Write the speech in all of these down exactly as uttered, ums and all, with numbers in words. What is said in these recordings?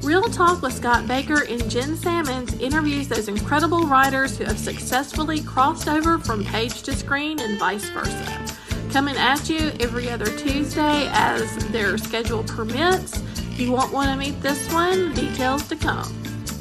Real Talk with Scott Baker and Jen Sammons interviews those incredible writers who have successfully crossed over from page to screen and vice versa. Coming at you every other Tuesday as their schedule permits. If you won't want to meet this one, details to come.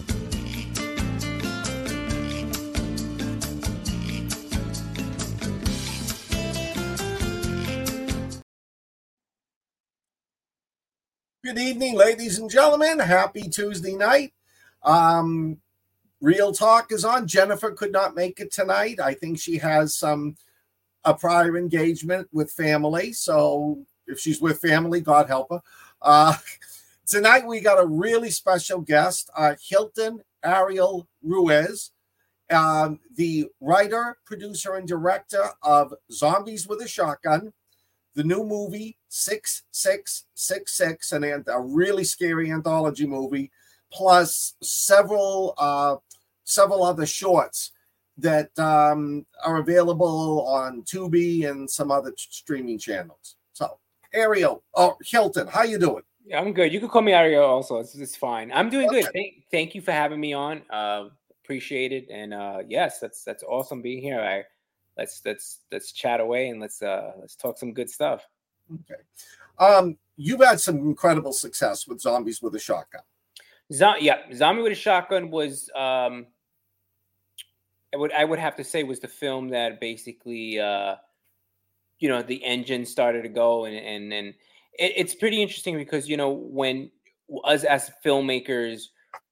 Good evening, ladies and gentlemen. Happy Tuesday night. Um, Real Talk is on. Jennifer could not make it tonight. I think she has some a prior engagement with family. So if she's with family, God help her. Uh, tonight we got a really special guest, uh, Hilton Ariel Ruiz, um, the writer, producer, and director of Zombies with a Shotgun, the new movie six six six six, and a really scary anthology movie, plus several uh, several other shorts that um, are available on Tubi and some other streaming channels. So, Ariel, oh Hilton, how you doing? Yeah, I'm good. You can call me Ariel also. It's, it's fine. I'm doing okay. good. Thank, thank you for having me on. Uh, appreciate it. And uh, yes, that's that's awesome being here. I let's let's let's chat away and let's uh let's talk some good stuff. Okay. Um, you've had some incredible success with Zombies with a Shotgun. Zo- yeah, Zombie with a Shotgun was um I would I would have to say was the film that basically uh you know the engine started to go, and and and it, it's pretty interesting because you know when us as filmmakers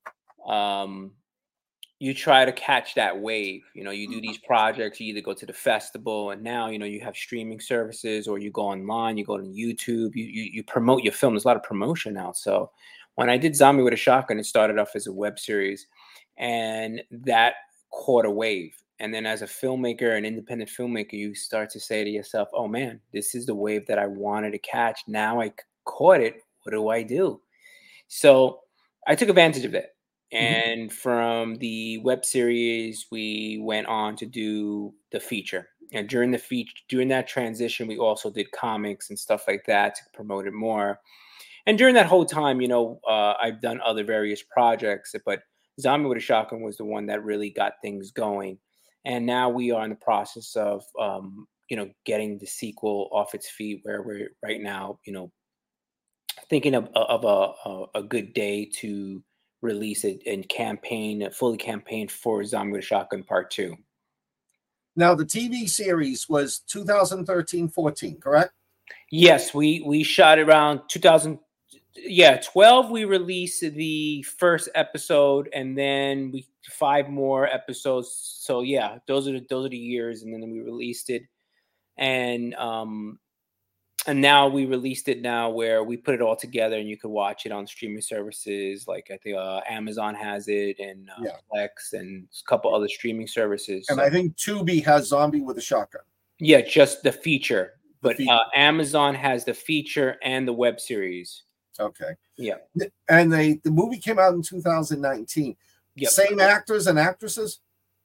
um you try to catch that wave. You know, you do these projects, you either go to the festival, and now, you know, you have streaming services, or you go online, you go to YouTube, you, you, you promote your film. There's a lot of promotion now. So when I did Zombie with a Shotgun, it started off as a web series, and that caught a wave. And then as a filmmaker, an independent filmmaker, you start to say to yourself, oh man, this is the wave that I wanted to catch. Now I caught it. What do I do? So I took advantage of it. And from the web series, we went on to do the feature. And during the feature, during that transition, we also did comics and stuff like that to promote it more. And during that whole time, you know, uh, I've done other various projects, but Zombie with a Shotgun was the one that really got things going. And now we are in the process of, um, you know, getting the sequel off its feet, where we're right now, you know, thinking of, of a, a, a good day to release it and campaign, fully campaign for Zombie with a Shotgun Part Two. Now, the T V series was two thousand thirteen fourteen, correct? Yes, we we shot around two thousand. Yeah, twelve. We released the first episode, and then we five more episodes. So yeah, those are the, those are the years, and then we released it, and um. And now we released it now where we put it all together and you could watch it on streaming services. Like I think uh, Amazon has it, and uh, yeah. Plex, and a couple other streaming services. And so. I think Tubi has Zombie with a Shotgun. Yeah, just the feature. The but feature. Uh, Amazon has the feature and the web series. Okay. Yeah. And they the movie came out in two thousand nineteen. Yep. Same actors and actresses?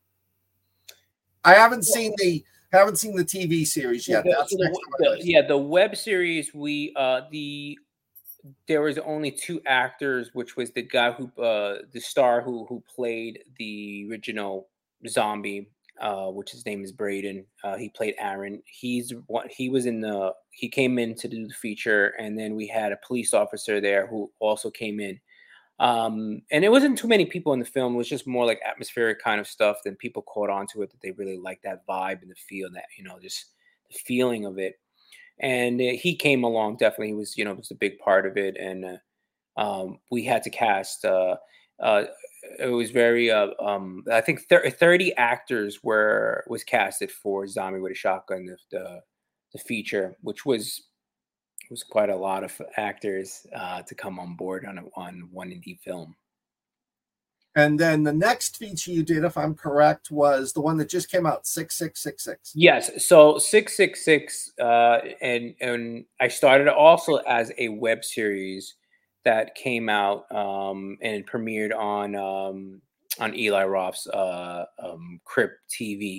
I haven't yeah. seen the... Haven't seen the T V series yet. The, That's the, next the, yeah, the web series. We uh the there was only two actors, which was the guy who uh the star who who played the original zombie, uh, which his name is Braden. Uh, he played Aaron. He's what he was in the. He came in to do the feature, and then we had a police officer there who also came in. Um, and it wasn't too many people in the film. It was just more like atmospheric kind of stuff. Then people caught on to it, that they really liked that vibe and the feel, that, you know, just the feeling of it. And uh, he came along. Definitely. He was, you know, was a big part of it. And uh, um, we had to cast, uh, uh, it was very, uh, um, I think thirty actors were, was casted for Zombie with a Shotgun, the, the, the feature, which was, was quite a lot of actors uh, to come on board on a, on one indie film. And then the next feature you did, if I'm correct, was the one that just came out, six six six six. Yes, so six six six, uh, and and I started also as a web series that came out um, and premiered on um, on Eli Roth's uh, um, Crypt T V.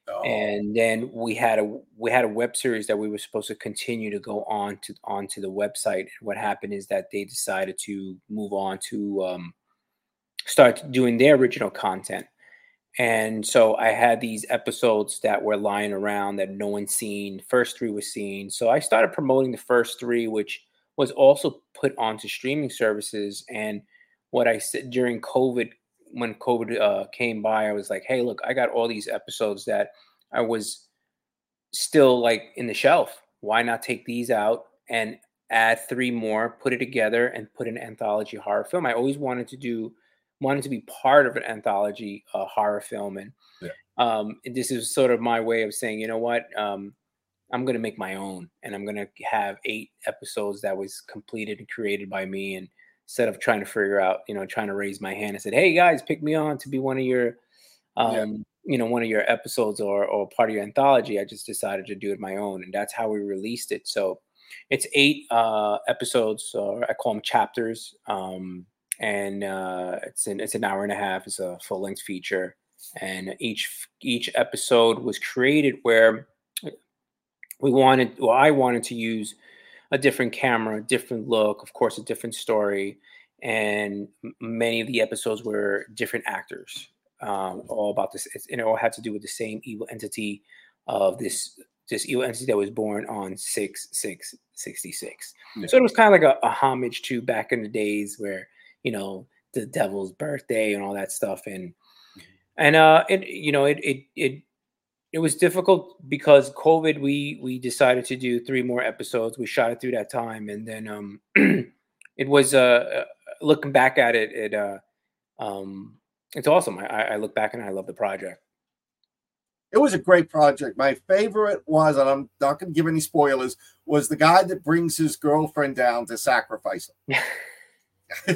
Oh. And then we had a we had a web series that we were supposed to continue to go on to onto the website. And what happened is that they decided to move on to um, start doing their original content. And so I had these episodes that were lying around that no one's seen. First three was seen. So I started promoting the first three, which was also put onto streaming services. And what I said during COVID, when COVID uh, came by, I was like, hey, look, I got all these episodes that I was still like in the shelf. Why not take these out and add three more, put it together and put an anthology horror film? I always wanted to do, wanted to be part of an anthology uh, horror film. And yeah. um, this is sort of my way of saying, you know what, um, I'm going to make my own, and I'm going to have eight episodes that was completed and created by me. And instead of trying to figure out, you know, trying to raise my hand and said, hey guys, pick me on to be one of your, um, yeah. you know, one of your episodes or, or part of your anthology, I just decided to do it my own. And that's how we released it. So it's eight uh, episodes, or I call them chapters. Um, and uh, it's an, it's an hour and a half. It's a full length feature. And each, each episode was created where we wanted, well, I wanted to use a different camera, a different look, of course, a different story. And many of the episodes were different actors, um, all about this. And it all had to do with the same evil entity of this, this evil entity that was born on six six sixty-six. Yeah. So it was kind of like a, a homage to back in the days where, you know, the devil's birthday and all that stuff. And, and, uh, it, you know, it, it, it, It was difficult because COVID, we we decided to do three more episodes. We shot it through that time. And then um, it was, uh, looking back at it, it uh, um, it's awesome. I, I look back and I love the project. It was a great project. My favorite was, and I'm not going to give any spoilers, was the guy that brings his girlfriend down to sacrifice him.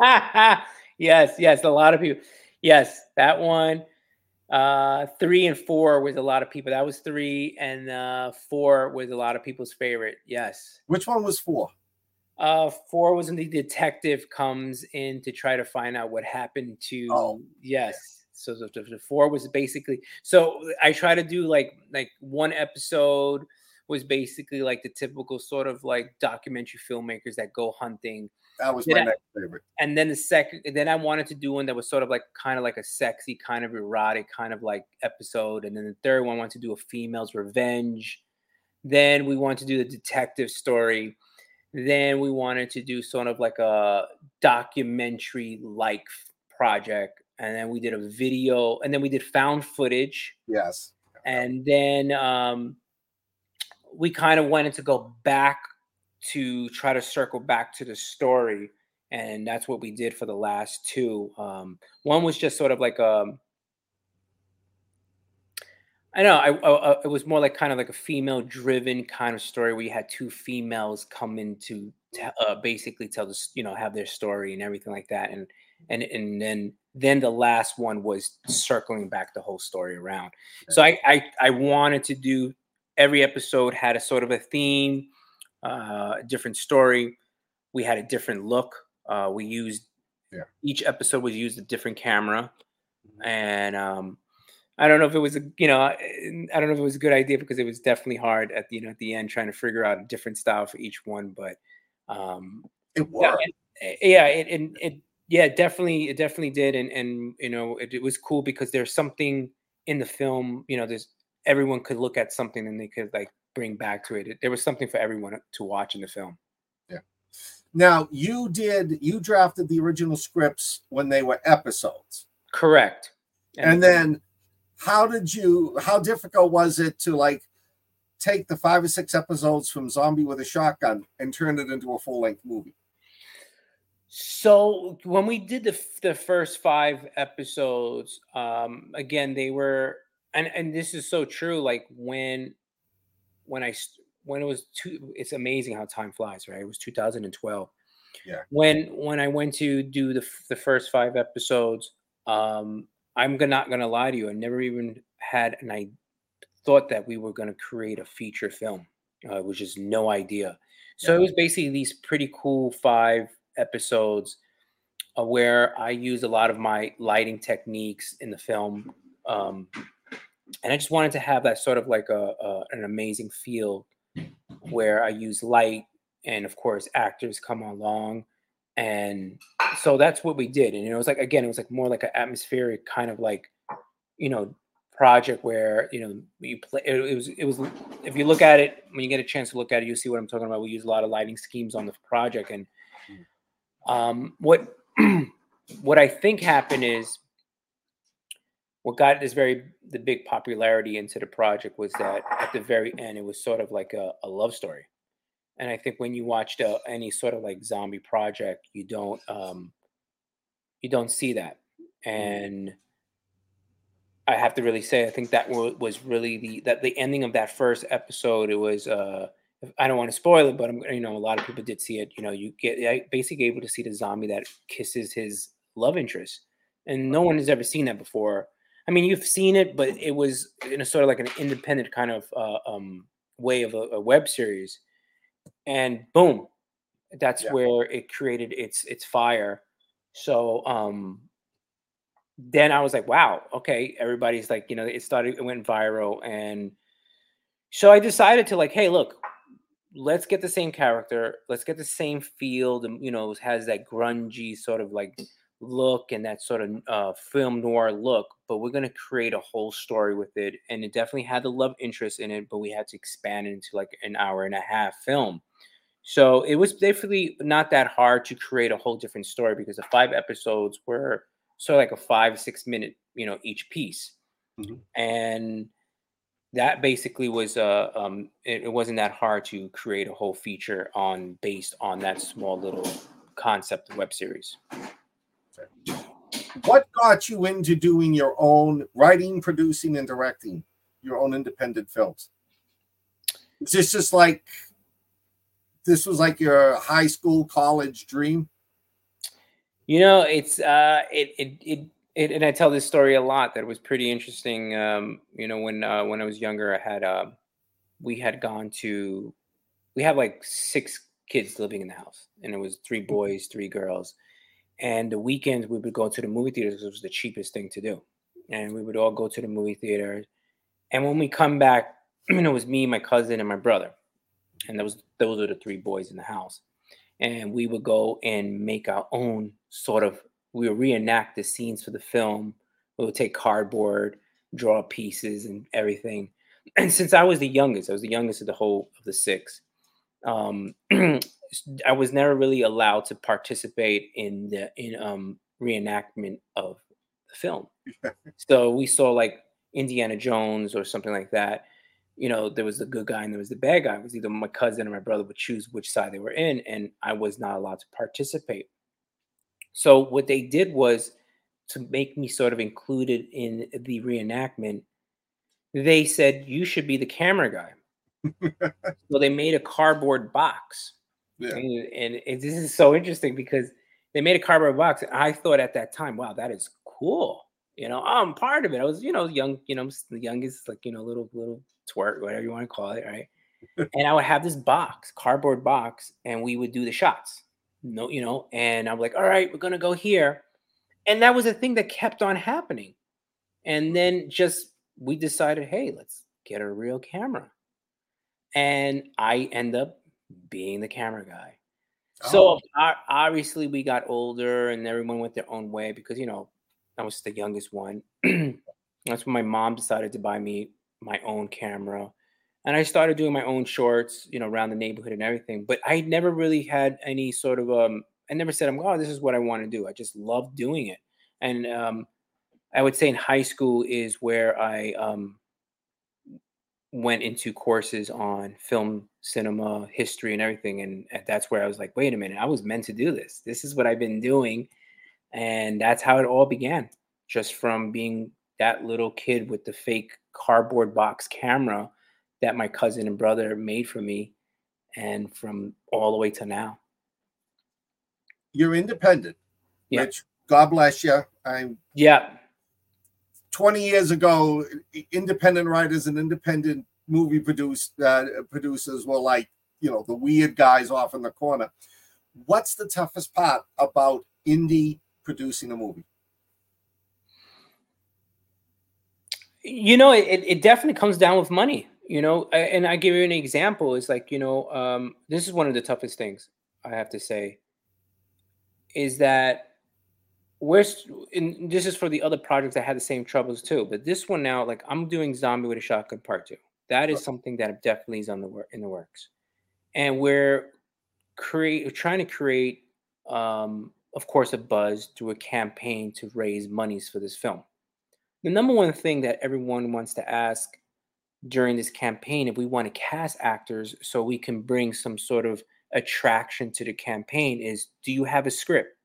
Yes, yes. A lot of people. Yes, that one. Uh, three and four was a lot of people. That was three, and uh, four was a lot of people's favorite. Yes. Which one was four? Uh, four was when the detective comes in to try to find out what happened to. Oh, yes. Yeah. So the, the four was basically. So I try to do like like one episode was basically like the typical sort of like documentary filmmakers that go hunting. That was my then next I, favorite. And then the second, then I wanted to do one that was sort of like kind of like a sexy, kind of erotic, kind of like episode. And then the third one, I wanted to do a female's revenge. Then we wanted to do the detective story. Then we wanted to do sort of like a documentary like project. And then we did a video, and then we did found footage. Yes. And then um, we kind of wanted to go back to try to circle back to the story. And that's what we did for the last two. Um, one was just sort of like, um, I don't know, I, I, it was more like kind of like a female driven kind of story where you had two females come in to uh, basically tell this, you know, have their story and everything like that. And, and, and then, then the last one was circling back the whole story around. Okay. So I, I, I wanted to do, every episode had a sort of a theme, uh, a different story. We had a different look. Uh, we used, yeah. each episode was used a different camera. Mm-hmm. And, um, I don't know if it was a, you know, I don't know if it was a good idea because it was definitely hard at the, you know, at the end trying to figure out a different style for each one, but, um, it worked. Yeah, yeah it, it, it, yeah, definitely, it definitely did. And, and, you know, it, it was cool because there's something in the film, you know, there's, everyone could look at something and they could like bring back to it. it there was something for everyone to watch in the film. Yeah. Now you did, you drafted the original scripts when they were episodes. Correct. And, and then how did you, how difficult was it to like take the five or six episodes from Zombie with a Shotgun and turn it into a full length movie? So when we did the the first five episodes, um, again, they were, and, and this is so true. Like when, when I, when it was two, it's amazing how time flies, right? It was two thousand twelve. Yeah. When, when I went to do the, the first five episodes, um, I'm not going to lie to you. I never even had, and I thought that we were going to create a feature film, uh, which is no idea. So yeah. It was basically these pretty cool five episodes uh, where I used a lot of my lighting techniques in the film. Um, And I just wanted to have that sort of like a, a an amazing feel where I use light, and of course actors come along, and so that's what we did. And it was like, again, it was like more like an atmospheric kind of like, you know, project where, you know, you play it, it was it was if you look at it, when you get a chance to look at it, you'll see what I'm talking about. We use a lot of lighting schemes on the project. And um what what I think happened is, what got this very the big popularity into the project was that at the very end it was sort of like a, a love story. And I think when you watched uh, any sort of like zombie project, you don't um you don't see that. And I have to really say, I think that wa- was really the that the ending of that first episode. It was uh I don't want to spoil it, but I'm, you know, a lot of people did see it. You know, you get I basically able to see the zombie that kisses his love interest, and no one has ever seen that before. I mean, you've seen it, but it was in a sort of like an independent kind of uh, um way of a, a web series, and boom, that's Yeah. where it created its its fire. So um then I was like, wow, okay, everybody's like, you know, it started, it went viral. And so I decided to like, hey, look, let's get the same character, let's get the same feel, and you know, it has that grungy sort of like look and that sort of uh, film noir look, but we're going to create a whole story with it. And it definitely had the love interest in it, but we had to expand it into like an hour and a half film. So it was definitely not that hard to create a whole different story, because the five episodes were sort of like a five, six minute, you know, each piece. Mhm. And that basically was uh um it, it wasn't that hard to create a whole feature on based on that small little concept web series. What got you into doing your own writing, producing, and directing your own independent films? Is this just like this was like your high school, college dream? You know, it's uh it it it, it and I tell this story a lot, that it was pretty interesting. Um, you know, when uh when I was younger, I had uh we had gone to we have like six kids living in the house, and it was three boys, three girls. And the weekends we would go to the movie theaters, 'cause it was the cheapest thing to do. And we would all go to the movie theater. And when we come back, you know, it was me, my cousin, and my brother. And that was those are the three boys in the house. And we would go and make our own sort of we would reenact the scenes for the film. We would take cardboard, draw pieces and everything. And since I was the youngest, I was the youngest of the whole of the six. Um I was never really allowed to participate in the in um reenactment of the film. So we saw like Indiana Jones or something like that. You know, there was the good guy and there was the bad guy. It was either my cousin or my brother would choose which side they were in, and I was not allowed to participate. So what they did was, to make me sort of included in the reenactment, they said you should be the camera guy. So they made a cardboard box. Yeah. And, and it, this is so interesting because they made a cardboard box. And I thought at that time, wow, that is cool. You know, I'm part of it. I was, you know, young, you know, I'm the youngest, like, you know, little, little twerk, whatever you want to call it. Right. And I would have this box, cardboard box, and we would do the shots. No, you know, and I'm like, all right, we're going to go here. And that was a thing that kept on happening. And then just, we decided, hey, let's get a real camera. And I end up being the camera guy. So Oh. o- obviously we got older and everyone went their own way because, you know, I was the youngest one. That's when my mom decided to buy me my own camera. And I started doing my own shorts, you know, around the neighborhood and everything. But I never really had any sort of, um, I never said, oh, this is what I want to do. I just love doing it. And um, I would say in high school is where I um, went into courses on film, cinema, history, and everything. And uh, that's where I was like, wait a minute, I was meant to do this. This is what I've been doing. And that's how it all began. Just from being that little kid with the fake cardboard box camera that my cousin and brother made for me, and from all the way to now. You're independent, Yeah. which God bless you. I'm Yeah. twenty years ago, independent writers and independent movie produce, uh, producers were like, you know, the weird guys off in the corner. What's the toughest part about indie producing a movie? You know, it, it definitely comes down with money, you know, a- and I give you an example. It's like, you know, um, this is one of the toughest things I have to say is that we're, s- and this is for the other projects that had the same troubles too, but this one now, like I'm doing Zombie with a Shotgun Part Two. That is something that definitely is on the work in the works, and we're create we're trying to create, um, of course, a buzz through a campaign to raise monies for this film. The number one thing that everyone wants to ask during this campaign if we want to cast actors so we can bring some sort of attraction to the campaign is, do you have a script?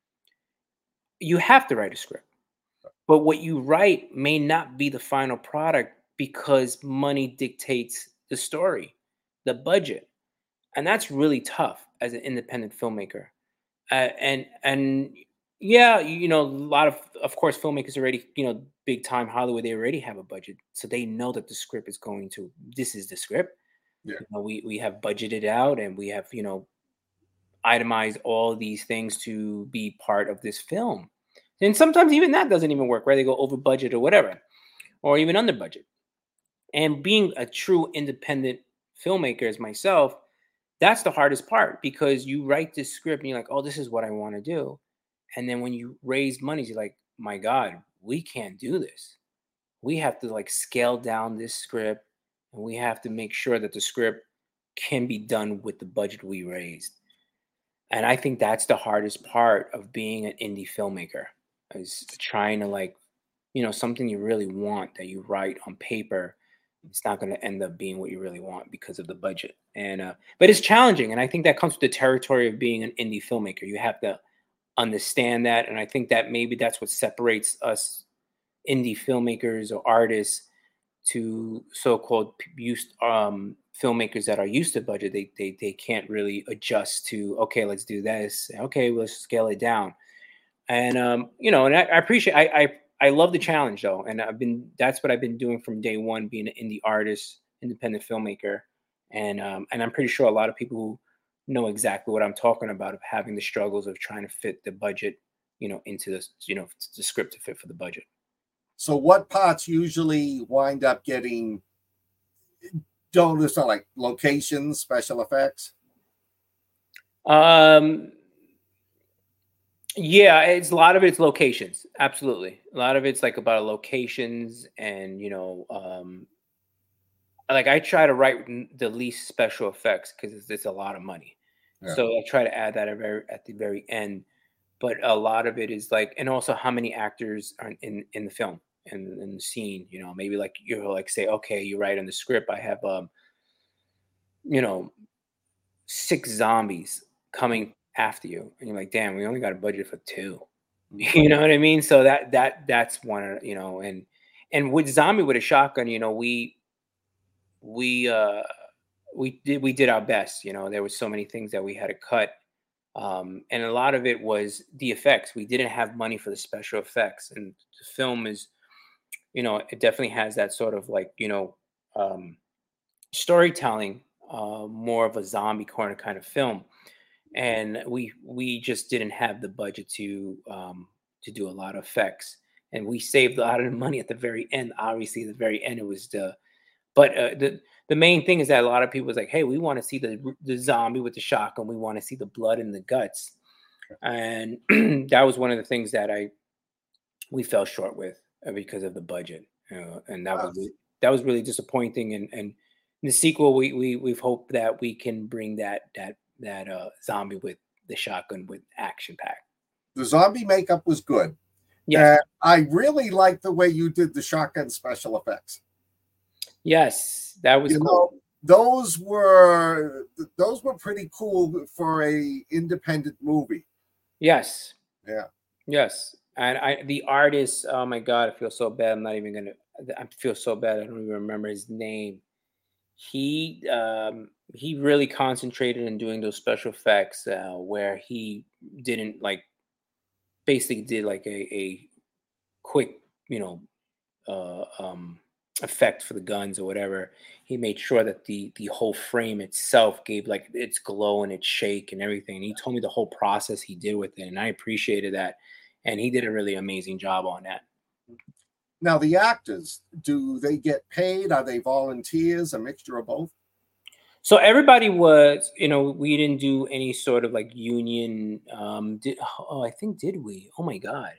You have to write a script, but what you write may not be the final product because money dictates the story, the budget, and that's really tough as an independent filmmaker. Uh, and and yeah, you know, a lot of of course filmmakers already, you know, big time Hollywood, they already have a budget, so they know that the script is going to, this is the script. Yeah. You know, we we have budgeted out and we have, you know, itemized all these things to be part of this film. And sometimes even that doesn't even work, right? They go over budget or whatever, or even under budget. And being a true independent filmmaker as myself, that's the hardest part because you write this script and you're like, oh, this is what I want to do. And then when you raise money, you're like, my God, we can't do this. We have to like scale down this script and we have to make sure that the script can be done with the budget we raised. And I think that's the hardest part of being an indie filmmaker is trying to like, you know, something you really want that you write on paper. It's not going to end up being what you really want because of the budget. And, uh, but it's challenging. And I think that comes with the territory of being an indie filmmaker. You have to understand that. And I think that maybe that's what separates us indie filmmakers or artists to so-called used um, filmmakers that are used to budget. They, they they can't really adjust to, okay, let's do this. Okay, let's scale it down. And um, you know, and I, I appreciate. I, I I love the challenge though, and I've been that's what I've been doing from day one, being an indie artist, independent filmmaker, and um, and I'm pretty sure a lot of people who know exactly what I'm talking about of having the struggles of trying to fit the budget, you know, into this, you know, the script to fit for the budget. So what parts usually wind up getting don't it's not like locations, special effects? Um, yeah, it's a lot of it's locations. Absolutely, a lot of it's like about locations, and you know, um, like I try to write n- the least special effects because it's, it's a lot of money. Yeah. So I try to add that at, very, at the very end. But a lot of it is like, and also how many actors are in in the film and in the scene. You know, maybe like you're like say, okay, you write in the script, I have um, you know, six zombies coming after you, and you're like, damn, we only got a budget for two. You know what I mean? So that that that's one, of you know, and and with Zombie with a Shotgun, you know, we we uh we did we did our best. You know, there was so many things that we had to cut, um, and a lot of it was the effects. We didn't have money for the special effects, and the film is, you know, it definitely has that sort of like, you know, um, storytelling, uh, more of a zombie corner kind of film, and we we just didn't have the budget to um, to do a lot of effects, and we saved a lot of the money at the very end. Obviously, at the very end, it was the but uh, the the main thing is that a lot of people was like, hey, we want to see the the zombie with the shotgun. We want to see the blood and the guts, and that was one of the things that I we fell short with uh, because of the budget, uh, and that Wow. was re- that was really disappointing. And and in the sequel, we we we've hoped that we can bring that that that uh, zombie with the shotgun with action pack. The zombie makeup was good. Yes, And I really like the way you did the shotgun special effects. yes, that was You cool. know, those were those were pretty cool for a independent movie. Yes, Yeah. yes, and I the artist. Oh my god, I feel so bad. I'm not even gonna. I feel so bad. I don't even remember his name. He um he really concentrated in doing those special effects uh, where he didn't like basically did like a, a quick, you know, uh, um, effect for the guns or whatever. He made sure that the the whole frame itself gave like its glow and its shake and everything. And he told me the whole process he did with it, and I appreciated that. And he did a really amazing job on that. Now, the actors, do they get paid? Are they volunteers? A mixture of both? So everybody was, you know, we didn't do any sort of like union. Um, did, oh, I think did we? Oh my God,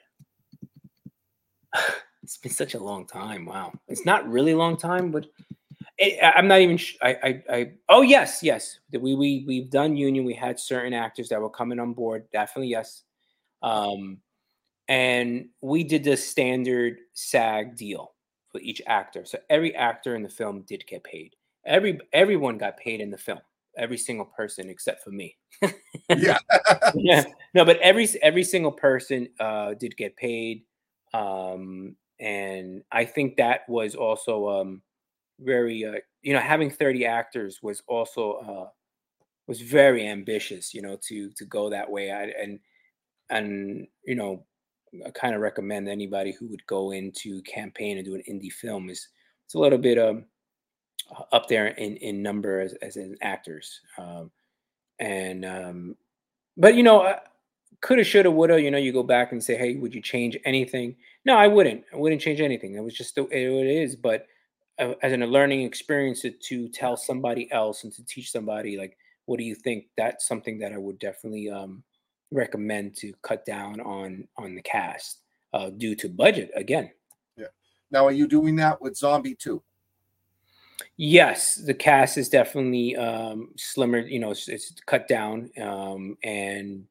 it's been such a long time. Wow, it's not really a long time, but it, I'm not even. Sh- I, I, I. Oh yes, yes. We we we've done union. We had certain actors that were coming on board. Definitely yes. Um, and we did the standard SAG deal for each actor. So every actor in the film did get paid. Every everyone got paid in the film. Every single person except for me. Yeah. Yeah. No, but every every single person uh, did get paid, um, and I think that was also um, very. Uh, you know, having thirty actors was also uh, was very ambitious. You know, to to go that way. I, and and you know, I kind of recommend anybody who would go into campaign and do an indie film is it's a little bit um up there in in number as, as in actors, um, and um, but you know, uh, coulda, shoulda, woulda. You know, you go back and say, hey, would you change anything? No, I wouldn't. I wouldn't change anything. It was just the way it is. But uh, as in a learning experience to, to tell somebody else and to teach somebody, like, what do you think? That's something that I would definitely um, recommend to cut down on on the cast uh, due to budget again. Yeah. Now, are you doing that with Zombie two? Yes, the cast is definitely um, slimmer. You know, it's, it's cut down, um, and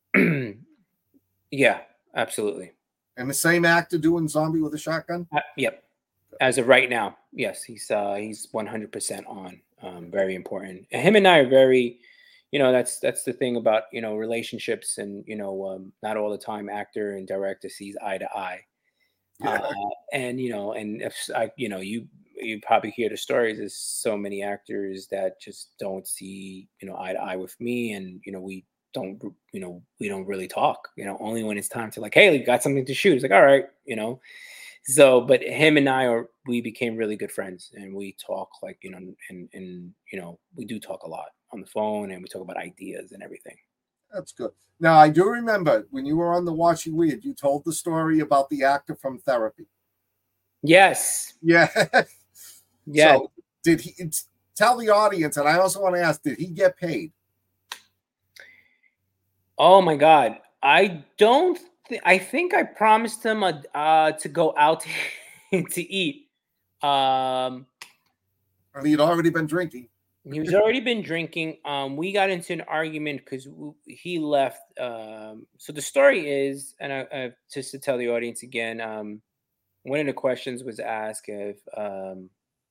yeah, absolutely. And the same actor doing Zombie with a Shotgun? Uh, yep. As of right now, yes, he's uh, he's one hundred percent on. Um, very important. And him and I are very, you know, that's that's the thing about you know relationships, and you know, um, not all the time actor and director sees eye to eye. Yeah. Uh, and you know, and if I, you know, you you probably hear the stories. There's so many actors that just don't see you know eye to eye with me, and you know we don't you know we don't really talk. You know, only when it's time to like, hey, we got something to shoot. It's like, all right, you know. So, but him and I are we became really good friends, and we talk like you know, and and you know, we do talk a lot on the phone, and we talk about ideas and everything. That's good. Now, I do remember when you were on the Watching Weird, you told the story about the actor from Therapy. Yes. Yeah. Yeah. So, did he tell the audience? And I also want to ask, did he get paid? Oh my God, I don't. Th- I think I promised him a, uh, to go out to eat. Um, And he'd already been drinking. He was already been drinking. Um, we got into an argument because w- he left. Um, so the story is, and I, I, just to tell the audience again, um, one of the questions was asked if um,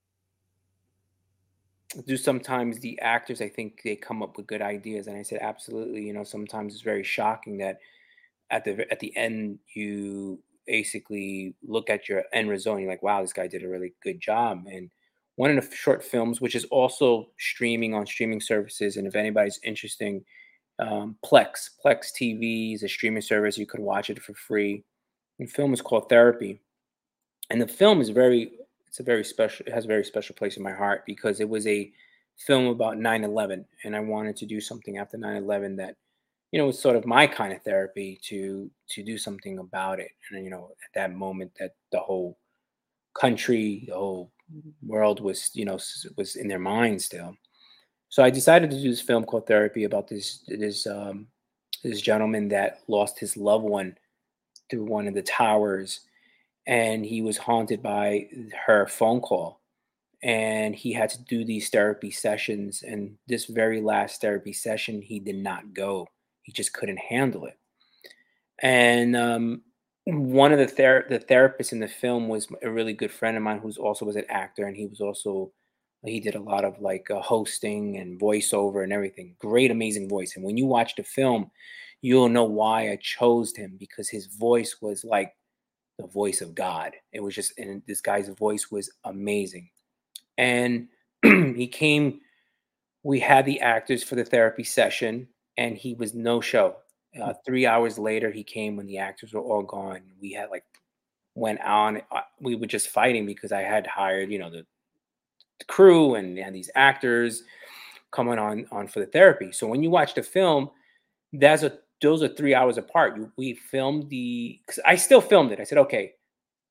do sometimes the actors, I think they come up with good ideas, and I said absolutely. You know, sometimes it's very shocking that at the at the end you basically look at your end result and you're like, wow, this guy did a really good job. And one of the short films, which is also streaming on streaming services, and if anybody's interesting, um, Plex, Plex T V is a streaming service. You could watch it for free. The film is called Therapy, and the film is very, it's a very special, it has a very special place in my heart because it was a film about nine eleven, and I wanted to do something after nine eleven that, you know, was sort of my kind of therapy to to do something about it. And you know, at that moment, that the whole country, the whole world was, you know, s- was in their mind still. So I decided to do this film called Therapy about this this um, this gentleman that lost his loved one through one of the towers, and he was haunted by her phone call, and he had to do these therapy sessions. And this very last therapy session, he did not go. He just couldn't handle it. And um, one of the ther- the therapists in the film was a really good friend of mine who's also was an actor, and he was also he did a lot of like uh, hosting and voiceover and everything. Great, amazing voice. And when you watch the film, you'll know why I chose him, because his voice was like the voice of God. It was just, and this guy's voice was amazing. And he came. We had the actors for the therapy session, and he was no show. Uh, three hours later, he came when the actors were all gone. We had like went on. uh, We were just fighting because I had hired, you know, the, the crew and, and these actors coming on on for the therapy. So when you watch the film, that's a those are three hours apart. You, we filmed the. 'Cause I still filmed it. I said, okay,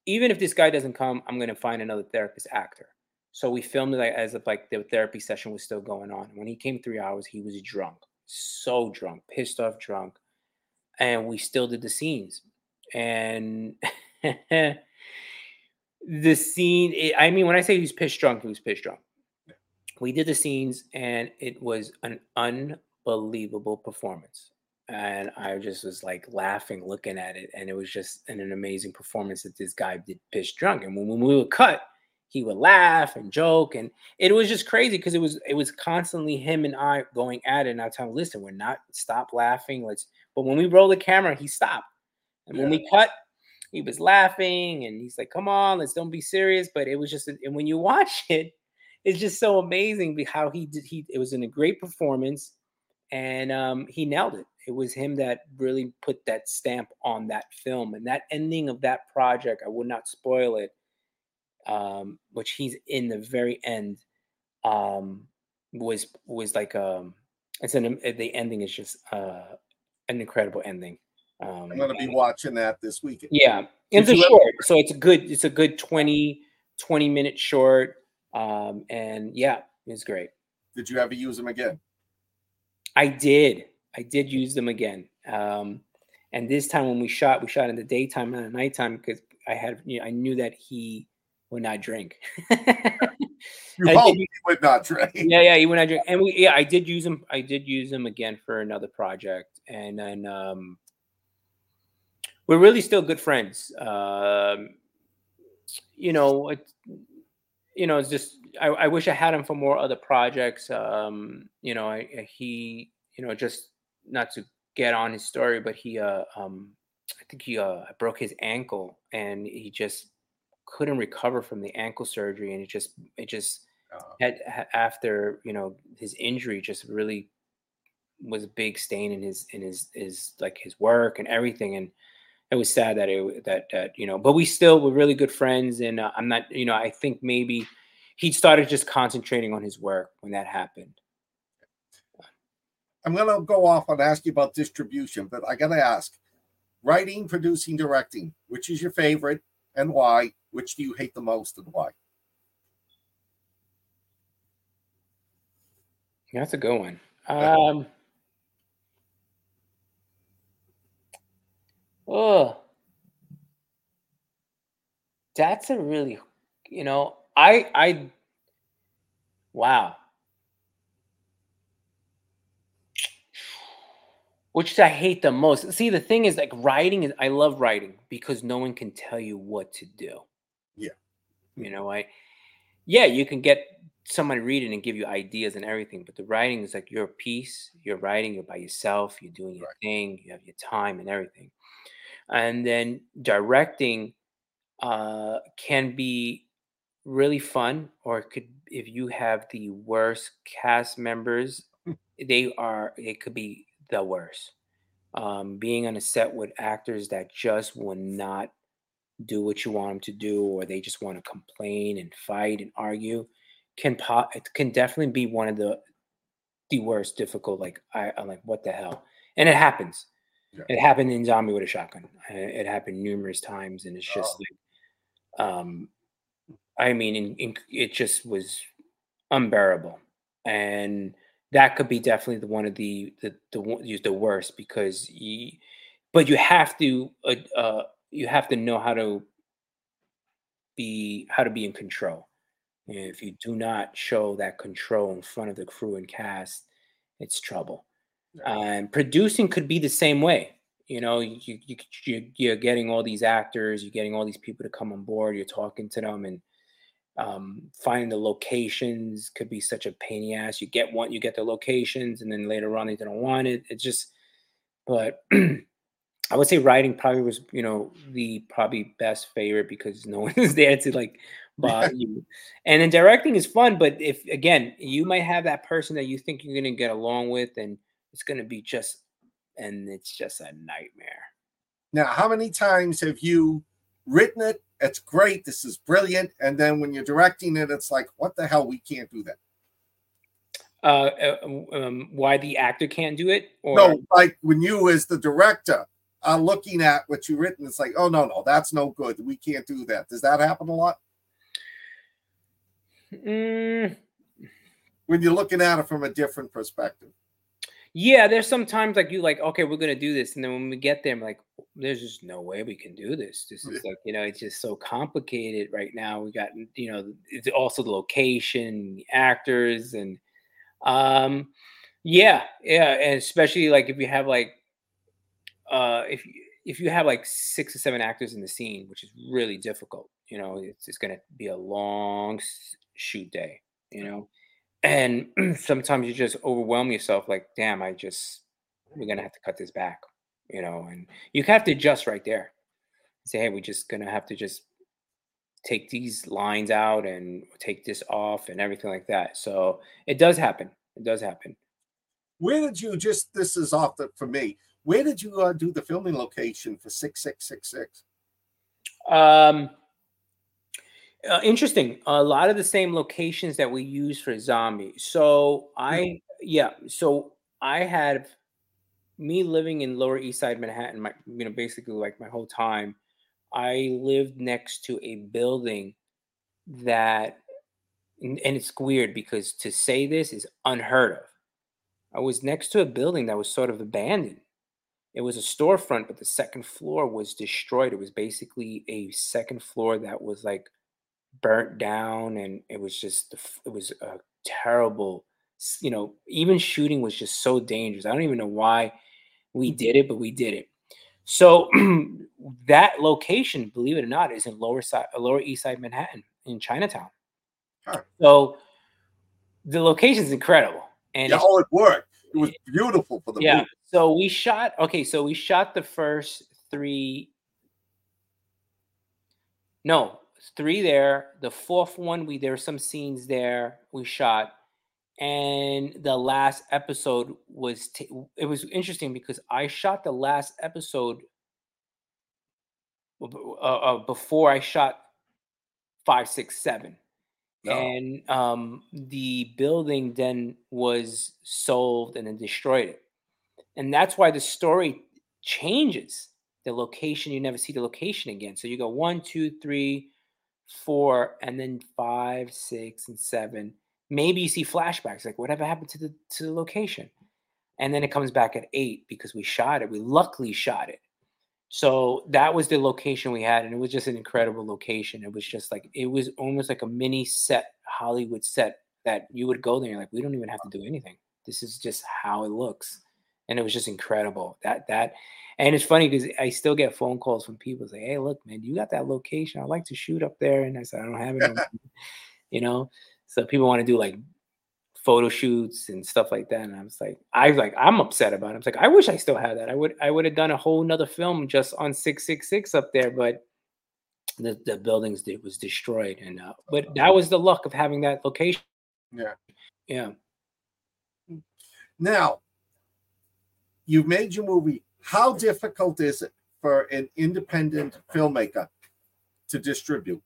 even if this guy doesn't come, I'm going to find another therapist actor. So we filmed it like, as if like the therapy session was still going on. When he came three hours, he was drunk, so drunk, pissed off drunk. And we still did the scenes. And the scene, it, I mean, when I say he was pissed drunk, he was pissed drunk. We did the scenes and it was an unbelievable performance. And I just was like laughing, looking at it. And it was just an, an amazing performance that this guy did pissed drunk. And when, when we would cut, he would laugh and joke. And it was just crazy because it was it was constantly him and I going at it. And I tell him, listen, we're not, stop laughing. Let's, but when we roll the camera, he stopped. And yeah. when we cut, he was laughing and he's like, come on, let's don't be serious. But it was just, and when you watch it, it's just so amazing how he did. He, it was in a great performance and um, he nailed it. It was him that really put that stamp on that film. And that ending of that project, I would not spoil it, um, which he's in the very end, um, was, was like, um, it's an, the ending is just uh, an incredible ending. Um, I'm going to be watching that this weekend. Yeah. It's a short. Ever- so it's a good, it's a good twenty, twenty minute short. Um, and yeah, it's great. Did you ever use them again? I did. I did use them again. Um, and this time when we shot, we shot in the daytime and at nighttime because I had, you know, I knew that he would not drink. You hope he would not drink. Yeah, yeah, he would not drink. And we, yeah, I did use him. I did use him again for another project. And then um, we're really still good friends. Um, you know, it, you know, it's just, I, I wish I had him for more other projects. Um, you know, I, he, you know, just not to get on his story, but he, uh, um, I think he uh, broke his ankle and he just couldn't recover from the ankle surgery. And it just, it just oh. had, after, you know, his injury just really was a big stain in his, in his, his, like his work and everything. And it was sad that it, that, that, you know, but we still were really good friends. And uh, I'm not, you know, I think maybe he started just concentrating on his work when that happened. I'm going to go off and ask you about distribution, but I got to ask, writing, producing, directing, which is your favorite and why? Which do you hate the most and why? That's a good one. Um, oh, that's a really, you know, I, I, wow. Which I hate the most. See, the thing is, like, writing is, I love writing because no one can tell you what to do. Yeah. You know, I, yeah, you can get someone reading and give you ideas and everything, but the writing is like your piece. You're writing, you're by yourself, you're doing your right. thing, you have your time and everything. And then directing uh, can be really fun, or it could, if you have the worst cast members, they are, it could be the worst. Um, being on a set with actors that just will not do what you want them to do, or they just want to complain and fight and argue, can po- it can definitely be one of the the worst, difficult. Like I, I'm like, what the hell? And it happens. Yeah. It happened in Zombie with a Shotgun. It happened numerous times, and it's just oh. like, um, I mean, in, in, it just was unbearable, and that could be definitely the one of the the the, the worst because you, but you have to uh, uh, you have to know how to be how to be in control. And if you do not show that control in front of the crew and cast, it's trouble. Yeah. And producing could be the same way. You know, you, you you you're getting all these actors, you're getting all these people to come on board, you're talking to them, and um finding the locations could be such a pain in the ass. You get one, you get the locations, and then later on they don't want it. It's just, but I would say writing probably was, you know, the probably best favorite because no one is there to like bother you. And then directing is fun, but if again, you might have that person that you think you're gonna get along with, and it's gonna be just, and it's just a nightmare. Now, how many times have you written it? It's great. This is brilliant. And then when you're directing it, it's like, what the hell? We can't do that. Uh, um, why the actor can't do it? Or no, like when you as the director are looking at what you've written. It's like, oh, no, no, that's no good. We can't do that. Does that happen a lot? Mm. When you're looking at it from a different perspective. Yeah, there's sometimes like you like, okay, we're gonna do this, and then when we get there, I'm like, there's just no way we can do this. This is like, you know, it's just so complicated right now. We got, you know, it's also the location, the actors, and um, yeah, yeah, and especially like if you have like, uh, if you if you have like six or seven actors in the scene, which is really difficult, you know, it's it's gonna be a long s- shoot day, you know. And sometimes you just overwhelm yourself, like, damn, I just, we're going to have to cut this back, you know, and you have to adjust right there. Say, hey, we're just going to have to just take these lines out and take this off and everything like that. So it does happen. It does happen. Where did you just, this is off the, for me, where did you uh, do the filming location for six six six six? Um, Uh, interesting. A lot of the same locations that we use for Zombie. So I, yeah. So I had me living in Lower East Side Manhattan. My, you know, basically like my whole time. I lived next to a building that, and, and it's weird because to say this is unheard of. I was next to a building that was sort of abandoned. It was a storefront, but the second floor was destroyed. It was basically a second floor that was like burnt down, and it was just it was a terrible, you know, even shooting was just so dangerous. I don't even know why we did it, but we did it. So that location, believe it or not, is in lower side lower east side Manhattan in Chinatown. Huh. So the location is incredible, and yeah, oh, it worked. It was beautiful for the yeah movie. So we shot okay so we shot the first three no three there. The fourth one, we there were some scenes there we shot, and the last episode was t- it was interesting because I shot the last episode uh, uh, before I shot five, six, seven, No. and um, the building then was sold and then destroyed it, and that's why the story changes. The location, you never see the location again. So you go one, two, three, four, and then five, six, and seven. Maybe you see flashbacks, like whatever happened to the to the location, and then it comes back at eight because we shot it. We luckily shot it. So that was the location we had, and it was just an incredible location. It was just like it was almost like a mini set, Hollywood set that you would go there and you're like, we don't even have to do anything. This is just how it looks, and it was just incredible. That that, and it's funny because I still get phone calls from people saying, "Hey, look, man, you got that location? I'd like to shoot up there." And I said, "I don't have it, no you know." So people want to do like photo shoots and stuff like that. And I was like, I was like, I'm upset about it. I was like, I wish I still had that. I would, I would have done a whole nother film just on six six six up there, but the, the buildings did was destroyed. And, uh, but that was the luck of having that location. Yeah. Yeah. Now, you've made your movie. How difficult is it for an independent filmmaker to distribute?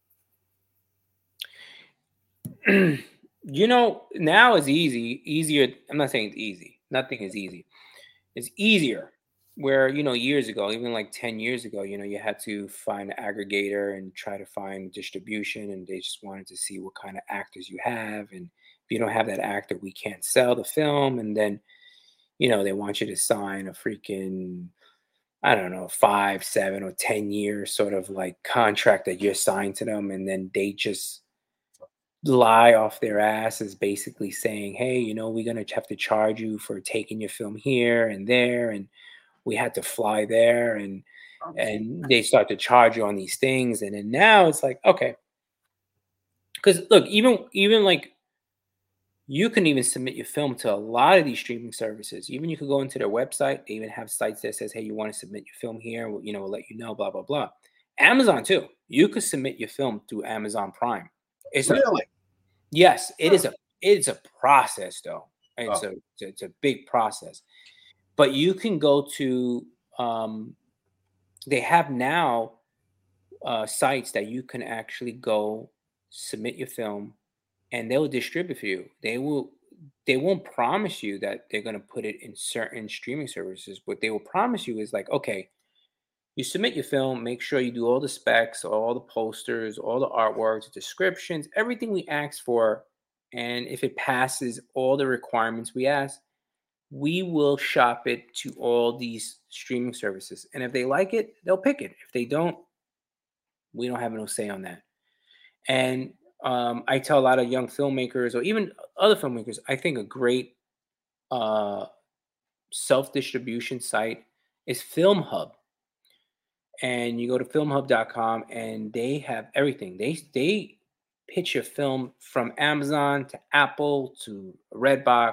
You know, now is easy, easier. I'm not saying it's easy. Nothing is easy. It's easier where, you know, years ago, even like ten years ago, you know, you had to find an aggregator and try to find distribution, and they just wanted to see what kind of actors you have. And if you don't have that actor, we can't sell the film. And then, you know, they want you to sign a freaking, I don't know, five, seven, or ten years sort of like contract that you're signed to them. And then they just lie off their asses, basically saying, hey, you know, we're going to have to charge you for taking your film here and there. And we had to fly there, and and they start to charge you on these things. And then now it's like, okay. Because look, even even like you can even submit your film to a lot of these streaming services. Even you could go into their website. They even have sites that says, hey, you want to submit your film here? We'll, you know, we'll let you know, blah, blah, blah. Amazon too. You could submit your film through Amazon Prime. It's Really? A, yes, it is a it's a process though. It's Oh. a it's a big process. But you can go to um they have now uh sites that you can actually go submit your film, and they will distribute for you. They will they won't promise you that they're going to put it in certain streaming services. What they will promise you is like, okay, You submit your film, make sure you do all the specs, all the posters, all the artwork, the descriptions, everything we ask for. And if it passes all the requirements we ask, we will shop it to all these streaming services. And if they like it, they'll pick it. If they don't, we don't have no say on that. And um, I tell a lot of young filmmakers or even other filmmakers, I think a great uh, self-distribution site is Film Hub. And you go to film hub dot com and they have everything. They they pitch your film from Amazon to Apple to Redbox,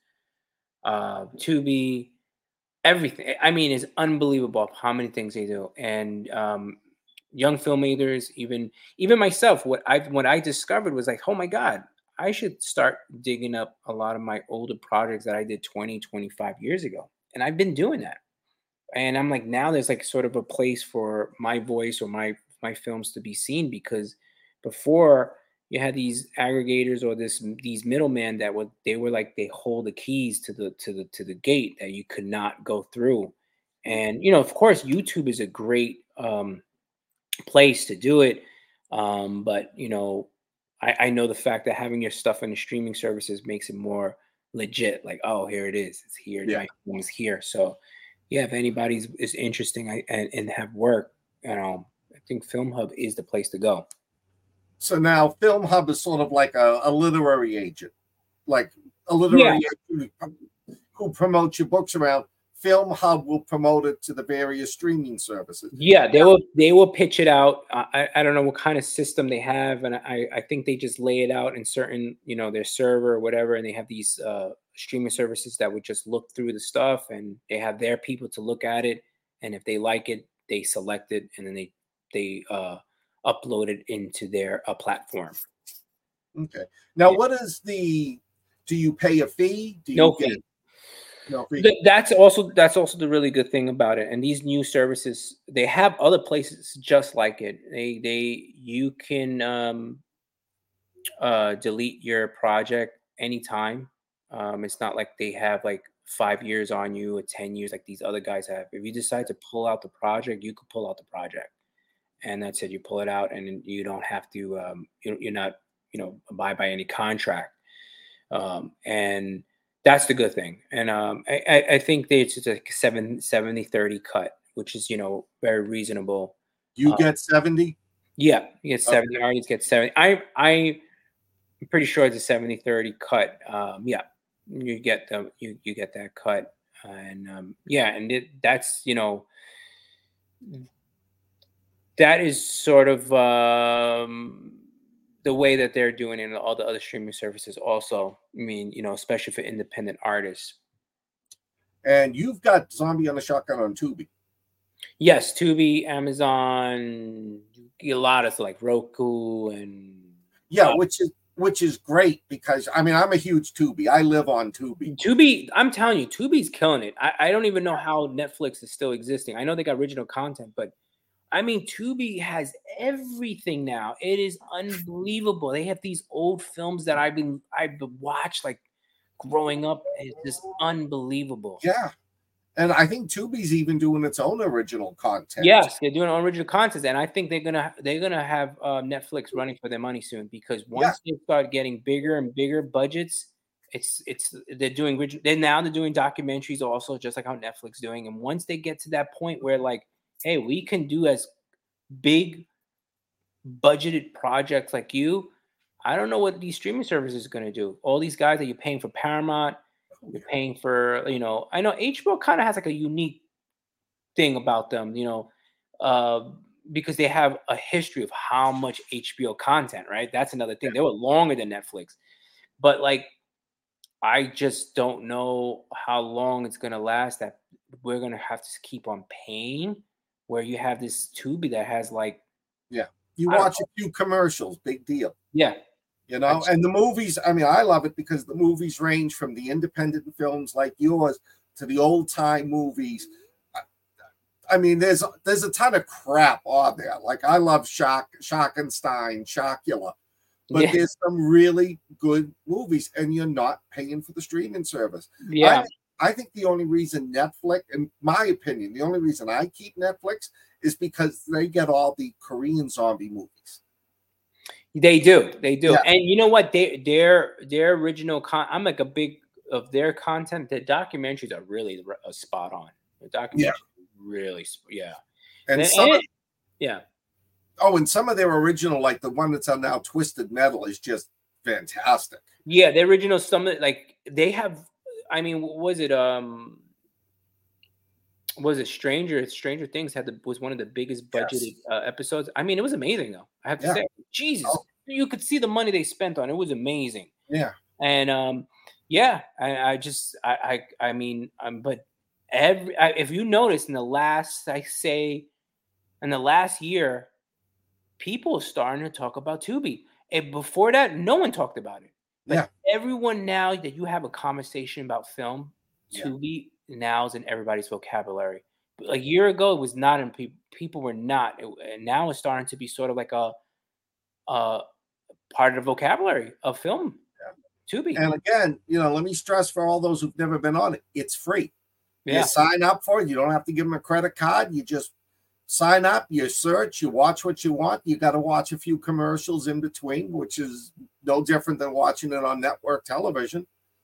uh, Tubi, everything. I mean, it's unbelievable how many things they do. And um, young filmmakers, even even myself, what I what I discovered was like, oh my God, I should start digging up a lot of my older projects that I did twenty, twenty-five years ago. And I've been doing that. And I'm like, now there's like sort of a place for my voice or my my films to be seen, because before you had these aggregators or this these middlemen that would they were like they hold the keys to the to the to the gate that you could not go through. And you know, of course, YouTube is a great um, place to do it, um, but you know, I, I know the fact that having your stuff in the streaming services makes it more legit. Like, oh, here it is, it's here, Yeah. my film is here. So. Yeah, if anybody's is interesting I, and, and have work, you know, I think Film Hub is the place to go. So now Film Hub is sort of like a, a literary agent, like a literary Yeah. agent who, who promotes your books around. Film Hub will promote it to the various streaming services. Yeah, they will they will pitch it out. I, I don't know what kind of system they have, and I, I think they just lay it out in certain, you know, their server or whatever, and they have these uh, streaming services that would just look through the stuff, and they have their people to look at it, and if they like it, they select it, and then they they uh, upload it into their uh, platform. Okay. Now, Yeah. what is the? Do you pay a fee? Do you No get, fee. No fee. Th- That's also that's also the really good thing about it. And these new services, they have other places just like it. They they you can um, uh, delete your project anytime. Um, it's not like they have like five years on you or ten years like these other guys have. If you decide to pull out the project, you could pull out the project, and that's it. You pull it out, and then you don't have to. Um, you, you're not you know abide by any contract, um, and that's the good thing. And um, I, I, I think that it's just like a seven, seventy thirty cut, which is, you know, very reasonable. You Um, get seventy? Yeah, you get seventy. I always get seventy. I, I, I'm pretty sure it's a seventy thirty cut. Um, yeah, you get the, you, you get that cut. And um, yeah, and it, that's, you know, that is sort of um, the way that they're doing it in all the other streaming services also. I mean, you know, especially for independent artists. And you've got Zombie on the Shotgun on Tubi. Yes, Tubi, Amazon, a lot of like Roku and Yeah, uh, which is which is great because I mean I'm a huge Tubi. I live on Tubi. Tubi. I'm telling you, Tubi's killing it. I, I don't even know how Netflix is still existing. I know they got original content, but I mean, Tubi has everything now. It is unbelievable. They have these old films that I've been I've watched like growing up. It's just unbelievable. Yeah. And I think Tubi's even doing its own original content. Yes, they're doing original content, and I think they're gonna they're gonna have uh, Netflix running for their money soon, because once yeah. they start getting bigger and bigger budgets, it's it's they're doing they're now they're doing documentaries also, just like how Netflix is doing. And once they get to that point where like, hey, we can do as big budgeted projects like you, I don't know what these streaming services are going to do. All these guys that you're paying for Paramount, you're paying for, you know, I know H B O kind of has like a unique thing about them, you know, uh, because they have a history of how much H B O content, right? That's another thing. They were longer than Netflix. But like, I just don't know how long it's going to last, that we're going to have to keep on paying, where you have this Tubi that has like, yeah, you watch a few commercials, big deal. Yeah. You know, and the movies, I mean, I love it because the movies range from the independent films like yours to the old time movies. I mean, there's there's a ton of crap on there. Like I love Shock, Shockenstein, Shockula, but yeah. there's some really good movies, and you're not paying for the streaming service. Yeah. I think the only reason Netflix, in my opinion, the only reason I keep Netflix is because they get all the Korean zombie movies. They do, they do, Yeah. and you know what? They their their original con. I'm like a big of their content. The documentaries are really uh, spot on. The documentaries Yeah. really, yeah, and, and, some, and of, it, yeah. Oh, and some of their original, like the one that's on now, Twisted Metal, is just fantastic. Yeah, the original, some like they have. I mean, what was it? Um, was it Stranger? Stranger Things had the was one of the biggest budgeted Yes. uh, episodes. I mean, it was amazing though. I have to Yeah. say, Jesus, Oh. you could see the money they spent on it. It was amazing. Yeah, and um, yeah, I, I just, I, I, I mean, um, but every I, if you notice in the last, I say, in the last year, people are starting to talk about Tubi. And before that, no one talked about it. But yeah. everyone now that you have a conversation about film, Yeah. Tubi now is in everybody's vocabulary. But a year ago, it was not in people. People were not. It, and now it's starting to be sort of like a, a part of the vocabulary of film. Yeah. Tubi. And again, you know, let me stress for all those who've never been on it, it's free. Yeah. You sign up for it. You don't have to give them a credit card. You just sign up, you search, you watch what you want. You got to watch a few commercials in between, which is no different than watching it on network television.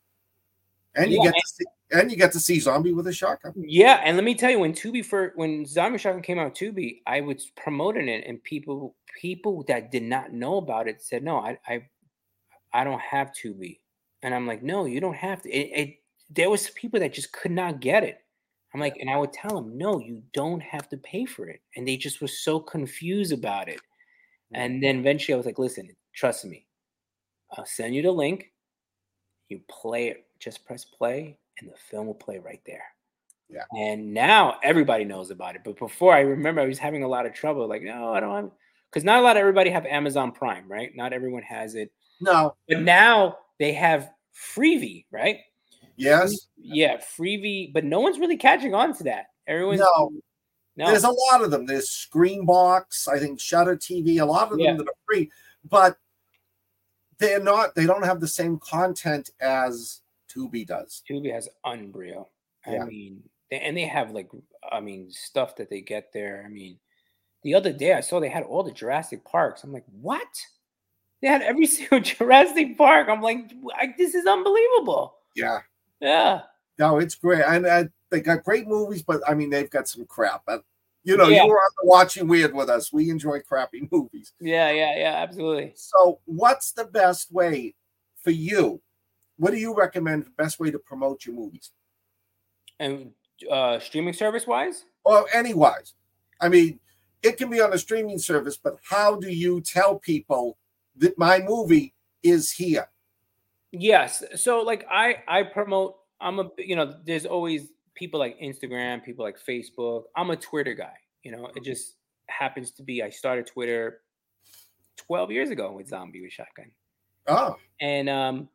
And you Yeah, get to see, and you get to see Zombie with a Shotgun. Yeah, and let me tell you, when Tubi for when Zombie Shotgun came out, Tubi, I was promoting it, and people people that did not know about it said, "No, I I, I don't have Tubi," and I'm like, "No, you don't have to." It, it there was people that just could not get it. I'm like, and I would tell them, "No, you don't have to pay for it," and they just were so confused about it. And then eventually, I was like, "Listen, trust me. I'll send you the link. You play it. Just press play, and the film will play right there." Yeah. And now everybody knows about it. But before, I remember I was having a lot of trouble. Like, no, I don't have, because not a lot of everybody have Amazon Prime, right? Not everyone has it. No. But now they have Freevee, right? Yes. Yeah, Freevee. But no one's really catching on to that. Everyone's no. no. There's a lot of them. There's Screenbox, I think Shutter T V, a lot of Yeah. them that are free, but they're not, they don't have the same content as Tubi does. Tubi has Unreal. Yeah. I mean, they, and they have like, I mean, stuff that they get there. I mean, the other day I saw they had all the Jurassic Parks. I'm like, what? They had every single Jurassic Park. I'm like, I, this is unbelievable. Yeah. Yeah. No, it's great. And uh, they got great movies, but I mean, they've got some crap. But, you know, Yeah. you were on the Watching Weird with us. We enjoy crappy movies. Yeah, yeah, yeah, absolutely. So what's the best way for you? What do you recommend the best way to promote your movies? And uh streaming service wise? Or anywise. I mean, it can be on a streaming service, but how do you tell people that my movie is here? Yes. So like I I promote, I'm a, you know, there's always people like Instagram, people like Facebook. I'm a Twitter guy, you know. It just happens to be I started Twitter twelve years ago with Zombie with Shotgun. Oh. And um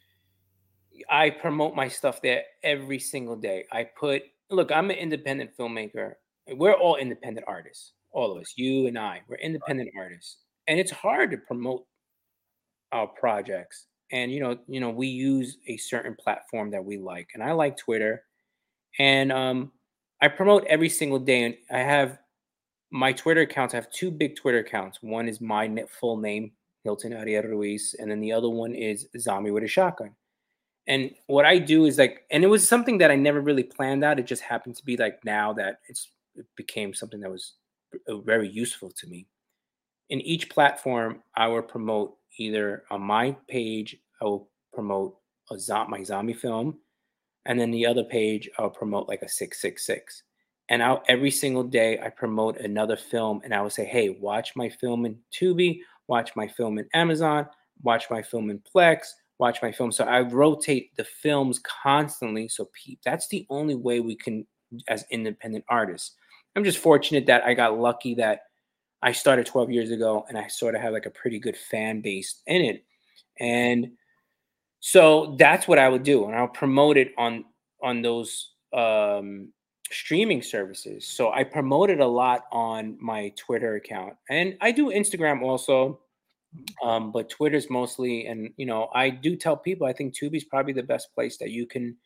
I promote my stuff there every single day. I put, look, I'm an independent filmmaker. We're all independent artists, all of us, you and I. We're independent artists, and it's hard to promote our projects. And you know, you know, we use a certain platform that we like, and I like Twitter. And um, I promote every single day, and I have my Twitter accounts. I have two big Twitter accounts. One is my full name, Hilton Ariel Ruiz, and then the other one is Zombie with a Shotgun. And what I do is like, and it was something that I never really planned out. It just happened to be like now that it's it became something that was very useful to me. In each platform, I will promote either on my page, I will promote a zo- my zombie film, and then the other page, I'll promote like a six six six. And I'll, every single day, I promote another film, and I will say, hey, watch my film in Tubi, watch my film in Amazon, watch my film in Plex, watch my film. So I rotate the films constantly. So pe- that's the only way we can, as independent artists. I'm just fortunate that I got lucky that I started twelve years ago, and I sort of have like a pretty good fan base in it. And so that's what I would do. And I'll promote it on, on those um, streaming services. So I promote it a lot on my Twitter account, and I do Instagram also. Um, but Twitter's mostly, and you know, I do tell people I think Tubi's probably the best place that you can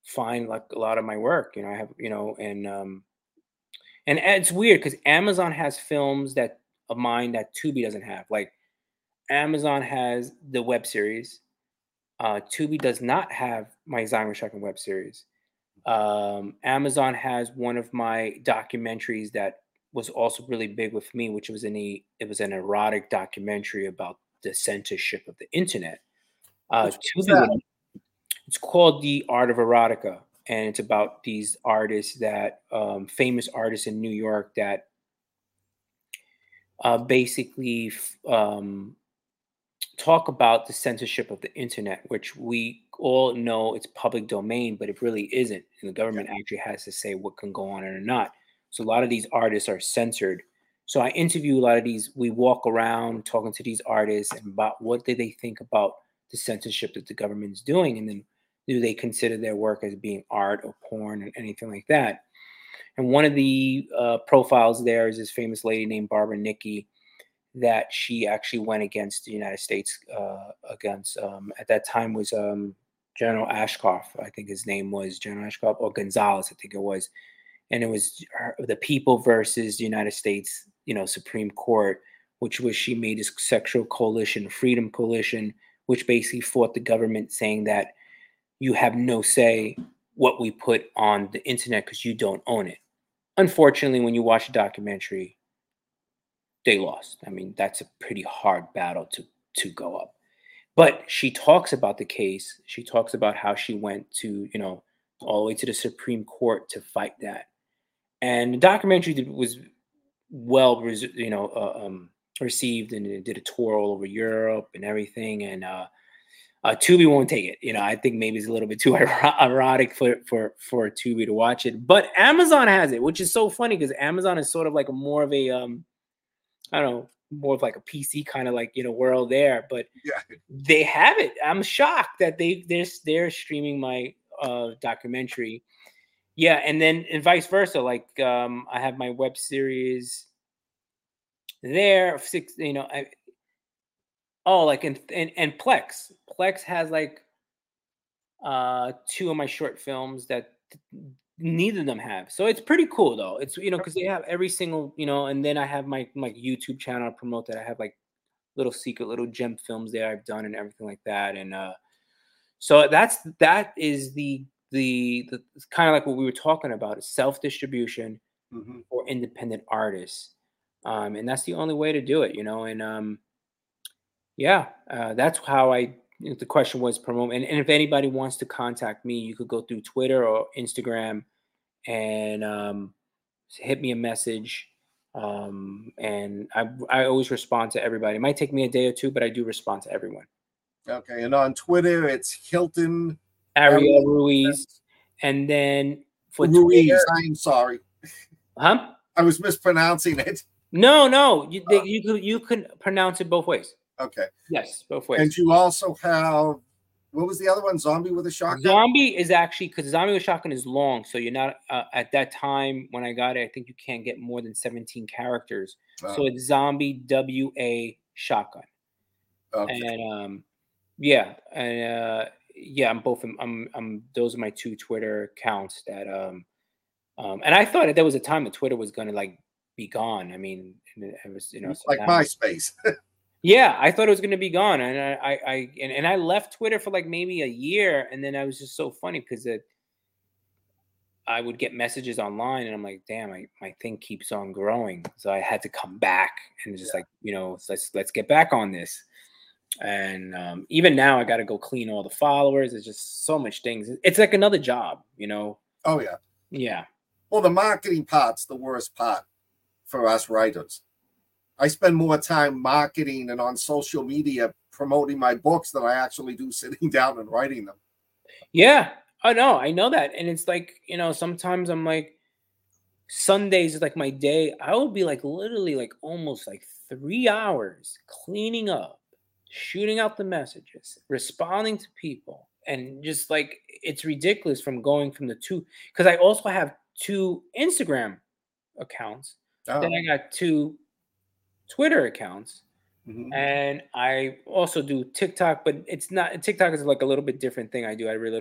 find like a lot of my work. You know, I have, you know, and um, and it's weird because Amazon has films that of mine that Tubi doesn't have. Like Amazon has the web series. Uh, Tubi does not have my Zombie Shotgun web series. Um, Amazon has one of my documentaries that was also really big with me, which was in a it was an erotic documentary about the censorship of the internet. Uh, What's Tubi that? would, it's called The Art of Erotica, and it's about these artists that um, famous artists in New York that uh, basically f- um, talk about the censorship of the internet, which we all know it's public domain, but it really isn't. And the government actually has to say what can go on or not. So a lot of these artists are censored. So I interview a lot of these. We walk around talking to these artists and about what do they think about the censorship that the government's doing, and then do they consider their work as being art or porn or anything like that. And one of the uh, profiles there is this famous lady named Barbara Nicky, that she actually went against the United States uh, against um, at that time was um, General Ashcroft. I think his name was General Ashcroft or Gonzalez, I think it was, and it was her, the people versus the United States, you know, Supreme Court, which was she made this sexual coalition, freedom coalition, which basically fought the government, saying that you have no say what we put on the internet because you don't own it. Unfortunately, when you watch a documentary, they lost. I mean, that's a pretty hard battle to to go up. But she talks about the case. She talks about how she went to, you know, all the way to the Supreme Court to fight that. And the documentary did, was well, you know, uh, um, received, and it did a tour all over Europe and everything. And uh, uh, Tubi won't take it. You know, I think maybe it's a little bit too erotic for for for Tubi to watch it. But Amazon has it, which is so funny because Amazon is sort of like a more of a um, I don't know, more of like a P C kind of like, you know, world there, but Yeah. they have it. I'm shocked that they they're they're streaming my uh documentary. Yeah, and then and vice versa. Like um I have my web series there, six, you know, I oh like and and, and Plex. Plex has like uh two of my short films that neither of them have. So it's pretty cool though. It's, you know, because they have every single, you know, and then I have my my YouTube channel I promote that I have like little secret little gem films there I've done and everything like that. And uh so that's that is the the the kind of like what we were talking about, is self-distribution Mm-hmm. for independent artists. Um and that's the only way to do it, you know. And um yeah, uh that's how I, the question was promote. And, and if anybody wants to contact me, you could go through Twitter or Instagram and um, hit me a message. Um, and I, I always respond to everybody. It might take me a day or two, but I do respond to everyone. Okay. And on Twitter, it's Hilton Ariel Ruiz. And then for Ruiz. Twitter, I'm sorry. huh? I was mispronouncing it. No, no. You, they, you, can, you can pronounce it both ways. Okay. Yes, both ways. And you also have, what was the other one? Zombie with a Shotgun? Zombie is actually, because Zombie with a Shotgun is long. So you're not, uh, at that time when I got it, I think you can't get more than seventeen characters. Oh. So it's Zombie W A Shotgun. Okay. And um, yeah, and uh, yeah, I'm both. I'm, I'm. Those are my two Twitter accounts that. Um, um, and I thought that there was a time that Twitter was gonna like be gone. I mean, it was, you know, It's like MySpace. yeah, I thought it was gonna be gone, and I, I, I and, and I left Twitter for like maybe a year, and then I was just so funny because it. I would get messages online, and I'm like, damn, my, my thing keeps on growing. So I had to come back and just yeah. like, you know, let's let's get back on this. And um, even now, I got to go clean all the followers. There's just so much things. It's like another job, you know? Oh, yeah. Yeah. Well, the marketing part's the worst part for us writers. I spend more time marketing and on social media promoting my books than I actually do sitting down and writing them. Yeah. Oh, no, I know that. And it's like, you know, sometimes I'm like, Sundays is like my day. I would be like literally like almost like three hours cleaning up, shooting out the messages, responding to people. And just like, it's ridiculous from going from the two, because I also have two Instagram accounts. Oh. Then I got two Twitter accounts. Mm-hmm. And I also do TikTok, but it's not, TikTok is like a little bit different thing I do. I really don't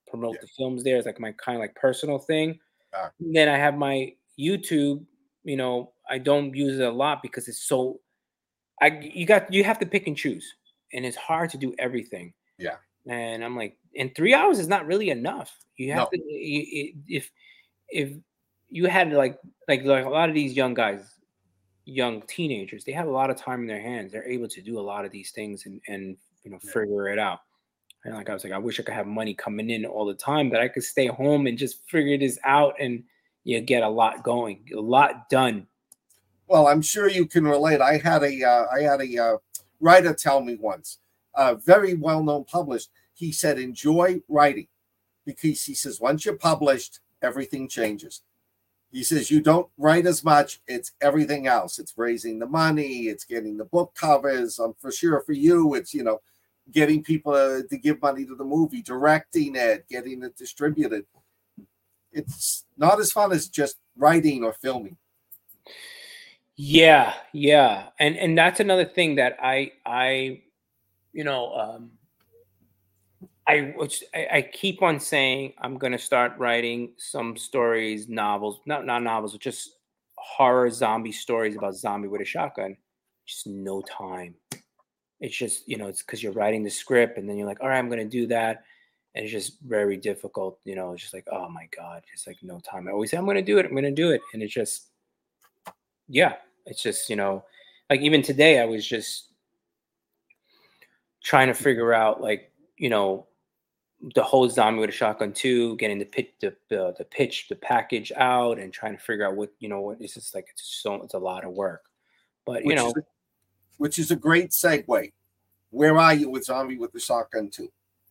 promote Yeah. the films there. It's like my kind of like personal thing. Uh, Then I have my YouTube. You know, I don't use it a lot because it's so. I you got you have to pick and choose, and it's hard to do everything. yeah. And I'm like, in three hours is not really enough. You have No. to you, if if you had like like like a lot of these young guys, young teenagers, they have a lot of time in their hands. They're able to do a lot of these things and and you know Yeah. figure it out. And like I was like, I wish I could have money coming in all the time, that I could stay home and just figure this out and you get a lot going, a lot done. Well, I'm sure you can relate. I had a uh, I had a uh, writer tell me once, uh, very well known published. He said, enjoy writing, because he says once you're published, everything changes. He says you don't write as much; it's everything else. It's raising the money, it's getting the book covers. Um, for sure, for you, it's you know, getting people uh, to give money to the movie, directing it, getting it distributed. It's not as fun as just writing or filming. Yeah, yeah, and and that's another thing that I I, you know, um, I which I, I keep on saying I'm gonna start writing some stories, novels, not not novels, but just horror zombie stories about zombie with a shotgun. Just no time. It's just you know it's because you're writing the script and then you're like, all right, I'm gonna do that, and it's just very difficult. You know, it's just like, oh my god, it's like no time. I always say I'm gonna do it, I'm gonna do it, and it's just. Yeah, it's just, you know, like even today I was just trying to figure out like, you know, the whole zombie with a shotgun two, getting the pitch, the, the the pitch, the package out, and trying to figure out what, you know, what it's just like, it's so, it's a lot of work. But, you Which know, is a, which is a great segue. Where are you with Zombie with the Shotgun two?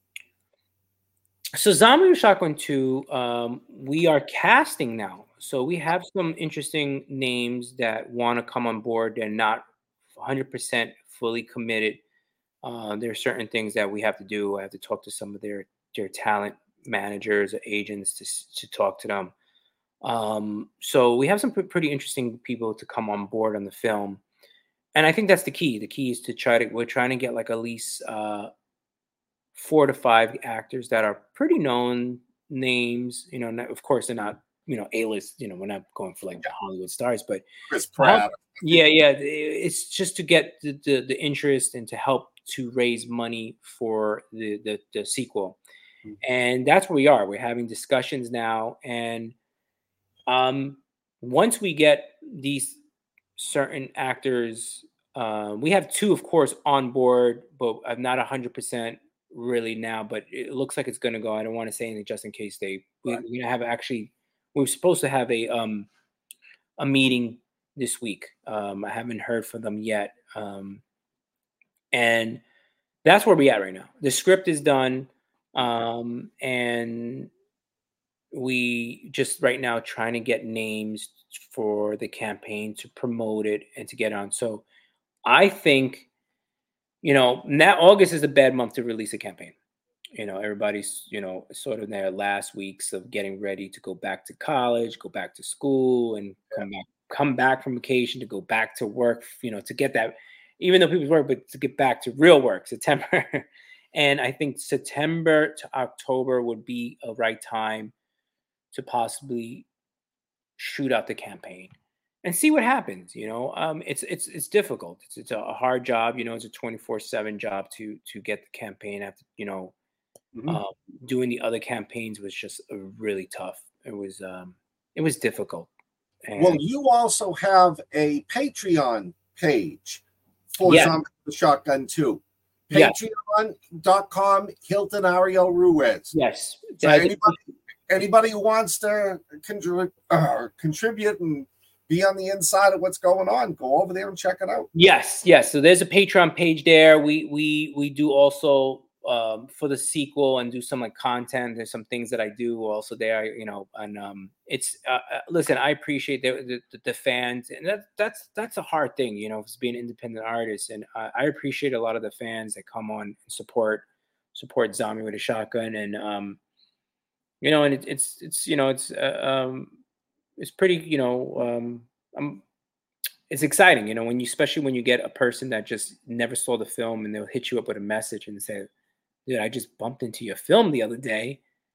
so Zombie with Shotgun two, um, we are casting now. So we have some interesting names that want to come on board. They're not one hundred percent fully committed. Uh, there are certain things that we have to do. I have to talk to some of their their talent managers or agents to s- to talk to them. Um, so we have some pre- pretty interesting people to come on board on the film, and I think that's the key. The key is to try to we're trying to get like at least uh, four to five actors that are pretty known names. You know, not, of course they're not you know A-list. You know, we're not going for like Hollywood stars, but Chris to help- Pratt. yeah, yeah, it's just to get the, the the interest and to help to raise money for the the, the sequel, Mhm. and that's where we are. We're having discussions now, and um, once we get these certain actors, uh, we have two, of course, on board, but I'm not one hundred percent really now. But it looks like it's going to go. I don't want to say anything just in case they. We, Right. we have actually. We're supposed to have a um a meeting this week. Um, I haven't heard from them yet, um, and that's where we at right now. The script is done, um, and we just right now trying to get names for the campaign to promote it and to get on. So I think, you know, now August is a bad month to release a campaign. You know, everybody's, you know, sort of in their last weeks of getting ready to go back to college, go back to school, and come back, come back from vacation to go back to work, you know, to get that, even though people work, but to get back to real work, September. And I think September to October would be a right time to possibly shoot out the campaign and see what happens. You know, um, it's it's it's difficult. It's it's a hard job. You know, it's a twenty-four seven job to to get the campaign after, you know, Mhm. uh, doing the other campaigns was just uh, really tough. It was um, it was difficult. And Well, you also have a Patreon page for Yeah. Zombie with the Shotgun two. Yeah. Patreon dot com, Hilton Ariel Ruiz. yes, So that- anybody, anybody who wants to contribute, uh, contribute and be on the inside of what's going on, go over there and check it out. yes, yes. So there's a Patreon page there. We we we do also um, for the sequel and do some like content. There's some things that I do also there. You know, and um, it's uh, uh, listen. I appreciate the, the the fans, and that that's that's a hard thing. You know, as being an independent artist, and uh, I appreciate a lot of the fans that come on and support support Zombie with a Shotgun, and um, you know, and it, it's it's you know it's uh, um it's pretty you know um I'm it's exciting, you know, when you especially when you get a person that just never saw the film and they'll hit you up with a message and say, dude, I just bumped into your film the other day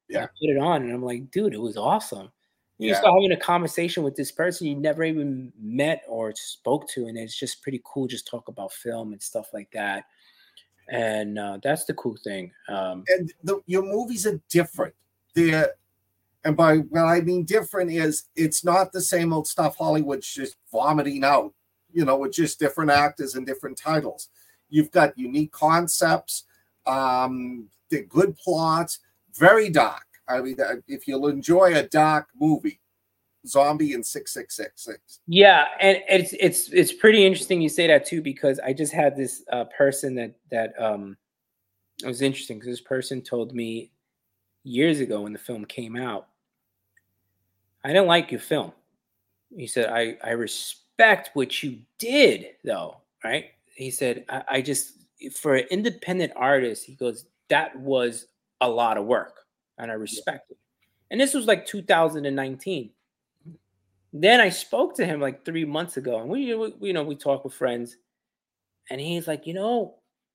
Yeah. I put it on, and I'm like, dude, it was awesome. You Yeah. start having a conversation with this person you never even met or spoke to, and it's just pretty cool. Just talk about film and stuff like that, and uh, that's the cool thing. Um, And the, your movies are different. They're, and by what I mean different is it's not the same old stuff Hollywood's just vomiting out, you know, with just different actors and different titles. You've got unique concepts, um, the good plots, very dark. I mean, if you'll enjoy a dark movie, Zombie and six six six six. Yeah, and it's it's it's pretty interesting you say that too, because I just had this uh, person that that um, it was interesting because this person told me years ago when the film came out, I didn't like your film. He said, I I respect what you did though, right? He said, I, I just for an independent artist, he goes, that was a lot of work, and I respect it. And this was like two thousand nineteen. Then I spoke to him like three months ago, and we, we you know, we talk with friends, and he's like, you know,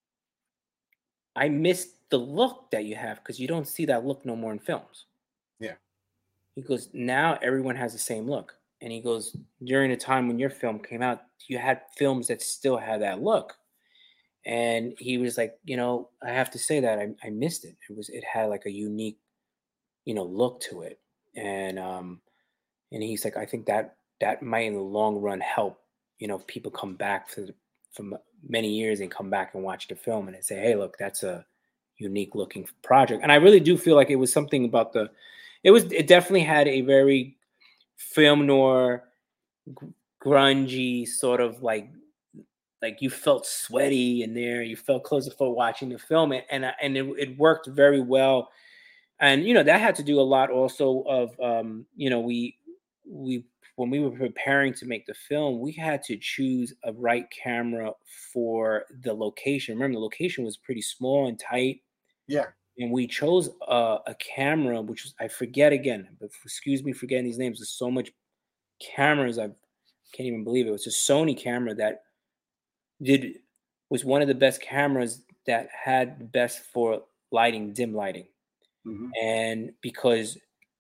I missed the look that you have because you don't see that look no more in films. Yeah. He goes, now everyone has the same look. And he goes, during the time when your film came out, you had films that still had that look. And he was like, you know, I have to say that I, I missed it. It was, it had like a unique, you know, look to it. And, um, and he's like, I think that that might in the long run help, you know, people come back for the, from many years and come back and watch the film and say, hey, look, that's a unique looking project. And I really do feel like it was something about the, it was, it definitely had a very film noir, grungy sort of like, like you felt sweaty in there. You felt closer for watching the film, and and, and it, it worked very well. And you know that had to do a lot also of um, you know we we when we were preparing to make the film, we had to choose a right camera for the location. Remember, the location was pretty small and tight. Yeah. And we chose a, a camera, which was, I forget again, but excuse me for getting these names. There's so much cameras, I can't even believe it. It was a Sony camera that did was one of the best cameras that had the best for lighting, dim lighting. Mm-hmm. And because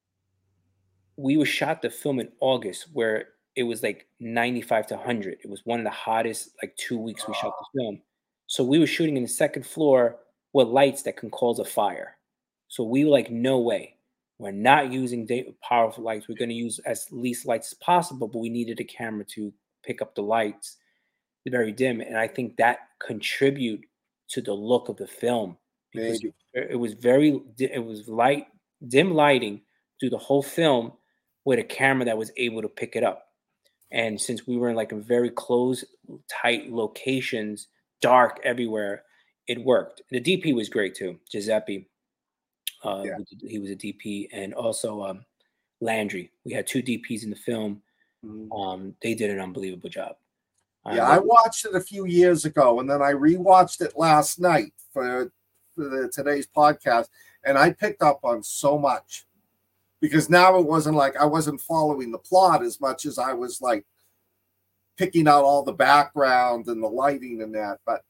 we were shot the film in August where it was like ninety-five to one hundred. It was one of the hottest, like two weeks we shot the film. So we were shooting in the second floor with lights that can cause a fire. So we were like, no way. We're not using powerful lights. We're going to use as least lights as possible, but we needed a camera to pick up the lights, very dim. And I think that contribute to the look of the film because Maybe. it was very, it was light, dim lighting through the whole film with a camera that was able to pick it up. And since we were in like a very close, tight locations, dark everywhere, it worked. The D P was great too, Giuseppe. Uh, Yeah. He was a D P, and also um, Landry. We had two D Ps in the film. Mm-hmm. Um, they did an unbelievable job. Yeah, I watched it a few years ago, and then I rewatched it last night for, for the, today's podcast, and I picked up on so much because now it wasn't like I wasn't following the plot as much as I was like picking out all the background and the lighting and that. But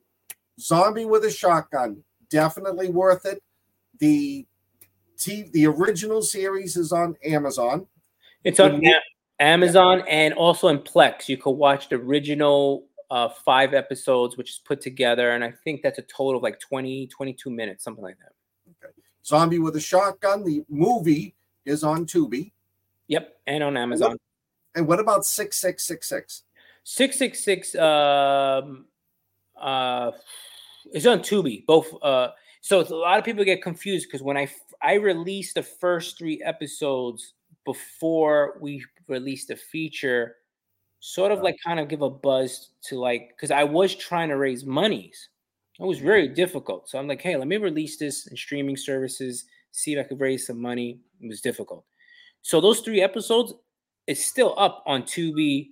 Zombie with a Shotgun, definitely worth it. The T, the original series is on Amazon. It's on A- Amazon and also in Plex. You could watch the original uh, five episodes, which is put together. And I think that's a total of like twenty, twenty-two minutes, something like that. Okay. Zombie with a Shotgun, the movie is on Tubi. Yep. And on Amazon. And what about six six six six? six six six um, uh, it's on Tubi. Both. Uh, so it's, a lot of people get confused because when I, I released the first three episodes before we released the feature, sort of like kind of give a buzz to like, because I was trying to raise monies. It was very difficult. So I'm like, hey, let me release this in streaming services, see if I could raise some money. It was difficult. So those three episodes, it's still up on Tubi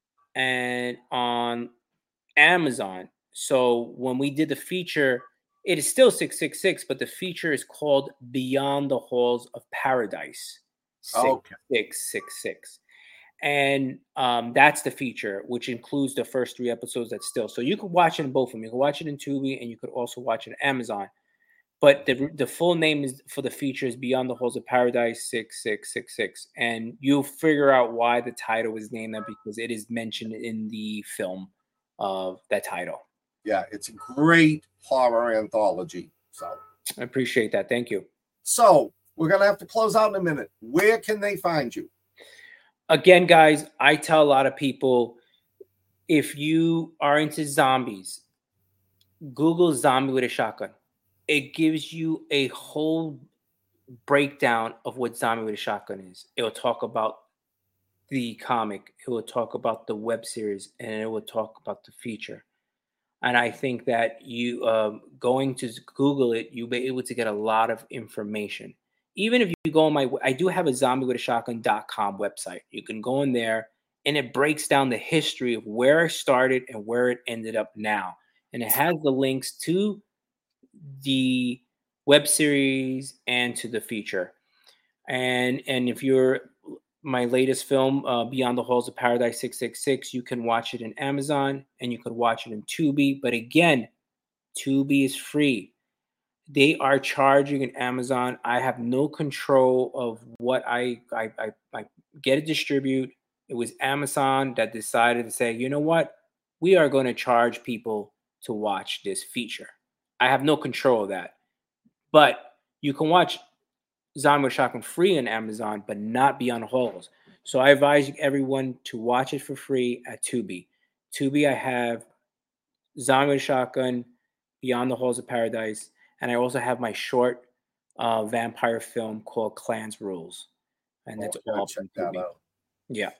and on Amazon. So when we did the feature, it is still six six six, but the feature is called Beyond the Halls of Paradise. Okay. six six six. And um, that's the feature, which includes the first three episodes that's still. So you could watch it in both of them. You can watch it in Tubi and you could also watch it on Amazon. but the the full name is for the feature is Beyond the Halls of Paradise six six six six, and you'll figure out why the title is named that, because it is mentioned in the film of that title. Yeah, it's a great horror anthology. So I appreciate that. Thank you. So we're gonna have to close out in a minute. Where can they find you? Again, guys, I tell a lot of people, if you are into zombies, Google Zombie with a Shotgun. It gives you a whole breakdown of what Zombie with a Shotgun is. It will talk about the comic, it will talk about the web series, and it will talk about the feature. And I think that you um, going to Google it, you'll be able to get a lot of information. Even if you go on my, I do have a zombie with a shotgun dot com website. You can go in there and it breaks down the history of where it started and where it ended up now. And it has the links to the web series and to the feature. And and if you're my latest film, uh, Beyond the Halls of Paradise six six six, you can watch it in Amazon and you could watch it in Tubi. But again, Tubi is free. They are charging in Amazon. I have no control of what I, I, I, I get to distribute. It was Amazon that decided to say, you know what? We are going to charge people to watch this feature. I have no control of that. But you can watch Zombie with a Shotgun free on Amazon, but not Beyond the Halls. So I advise everyone to watch it for free at Tubi. Tubi, I have Zombie with a Shotgun, Beyond the Halls of Paradise, and I also have my short uh, vampire film called Clans Rules, and that's oh, all check from that Tubi. out. Yeah.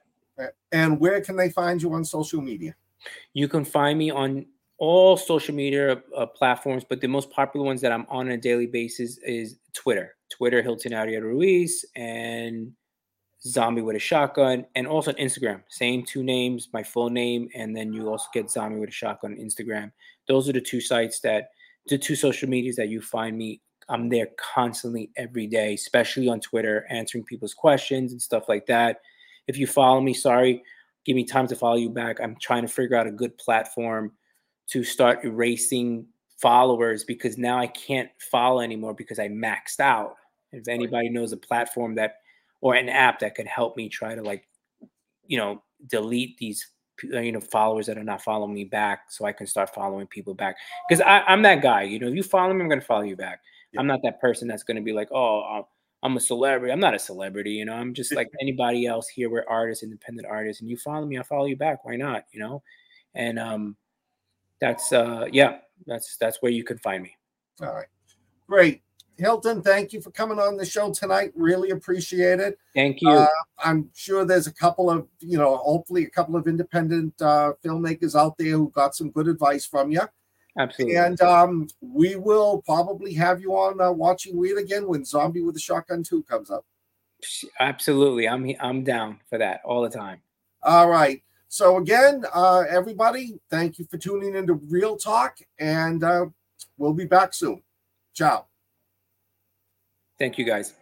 And where can they find you on social media? You can find me on all social media uh, platforms, but the most popular ones that I'm on a daily basis is Twitter. Twitter, Hilton Arieta Ruiz, and Zombie with a Shotgun, and also on Instagram. Same two names, my full name, and then you also get Zombie with a Shotgun on Instagram. Those are the two sites that, the two social medias that you find me. I'm there constantly every day, especially on Twitter, answering people's questions and stuff like that. If you follow me, sorry, give me time to follow you back. I'm trying to figure out a good platform to start erasing followers, because now I can't follow anymore because I maxed out. If anybody knows a platform that, or an app that could help me try to, like, you know, delete these, you know, followers that are not following me back, so I can start following people back. Because I'm that guy, you know, if you follow me, I'm going to follow you back. Yeah. I'm not that person that's going to be like, oh, I'm a celebrity. I'm not a celebrity, you know, I'm just like anybody else here. We're artists, independent artists, and you follow me, I follow you back. Why not, you know? And um, that's, uh, yeah, that's, that's where you can find me. All right. Great. Hilton, thank you for coming on the show tonight. Really appreciate it. Thank you. Uh, I'm sure there's a couple of, you know, hopefully a couple of independent uh, filmmakers out there who got some good advice from you. Absolutely. And um, we will probably have you on uh, Watching Weird again when Zombie with a Shotgun two comes up. Absolutely. I'm I'm down for that all the time. All right. So again, uh, everybody, thank you for tuning into Real Talk, and uh, we'll be back soon. Ciao. Thank you, guys.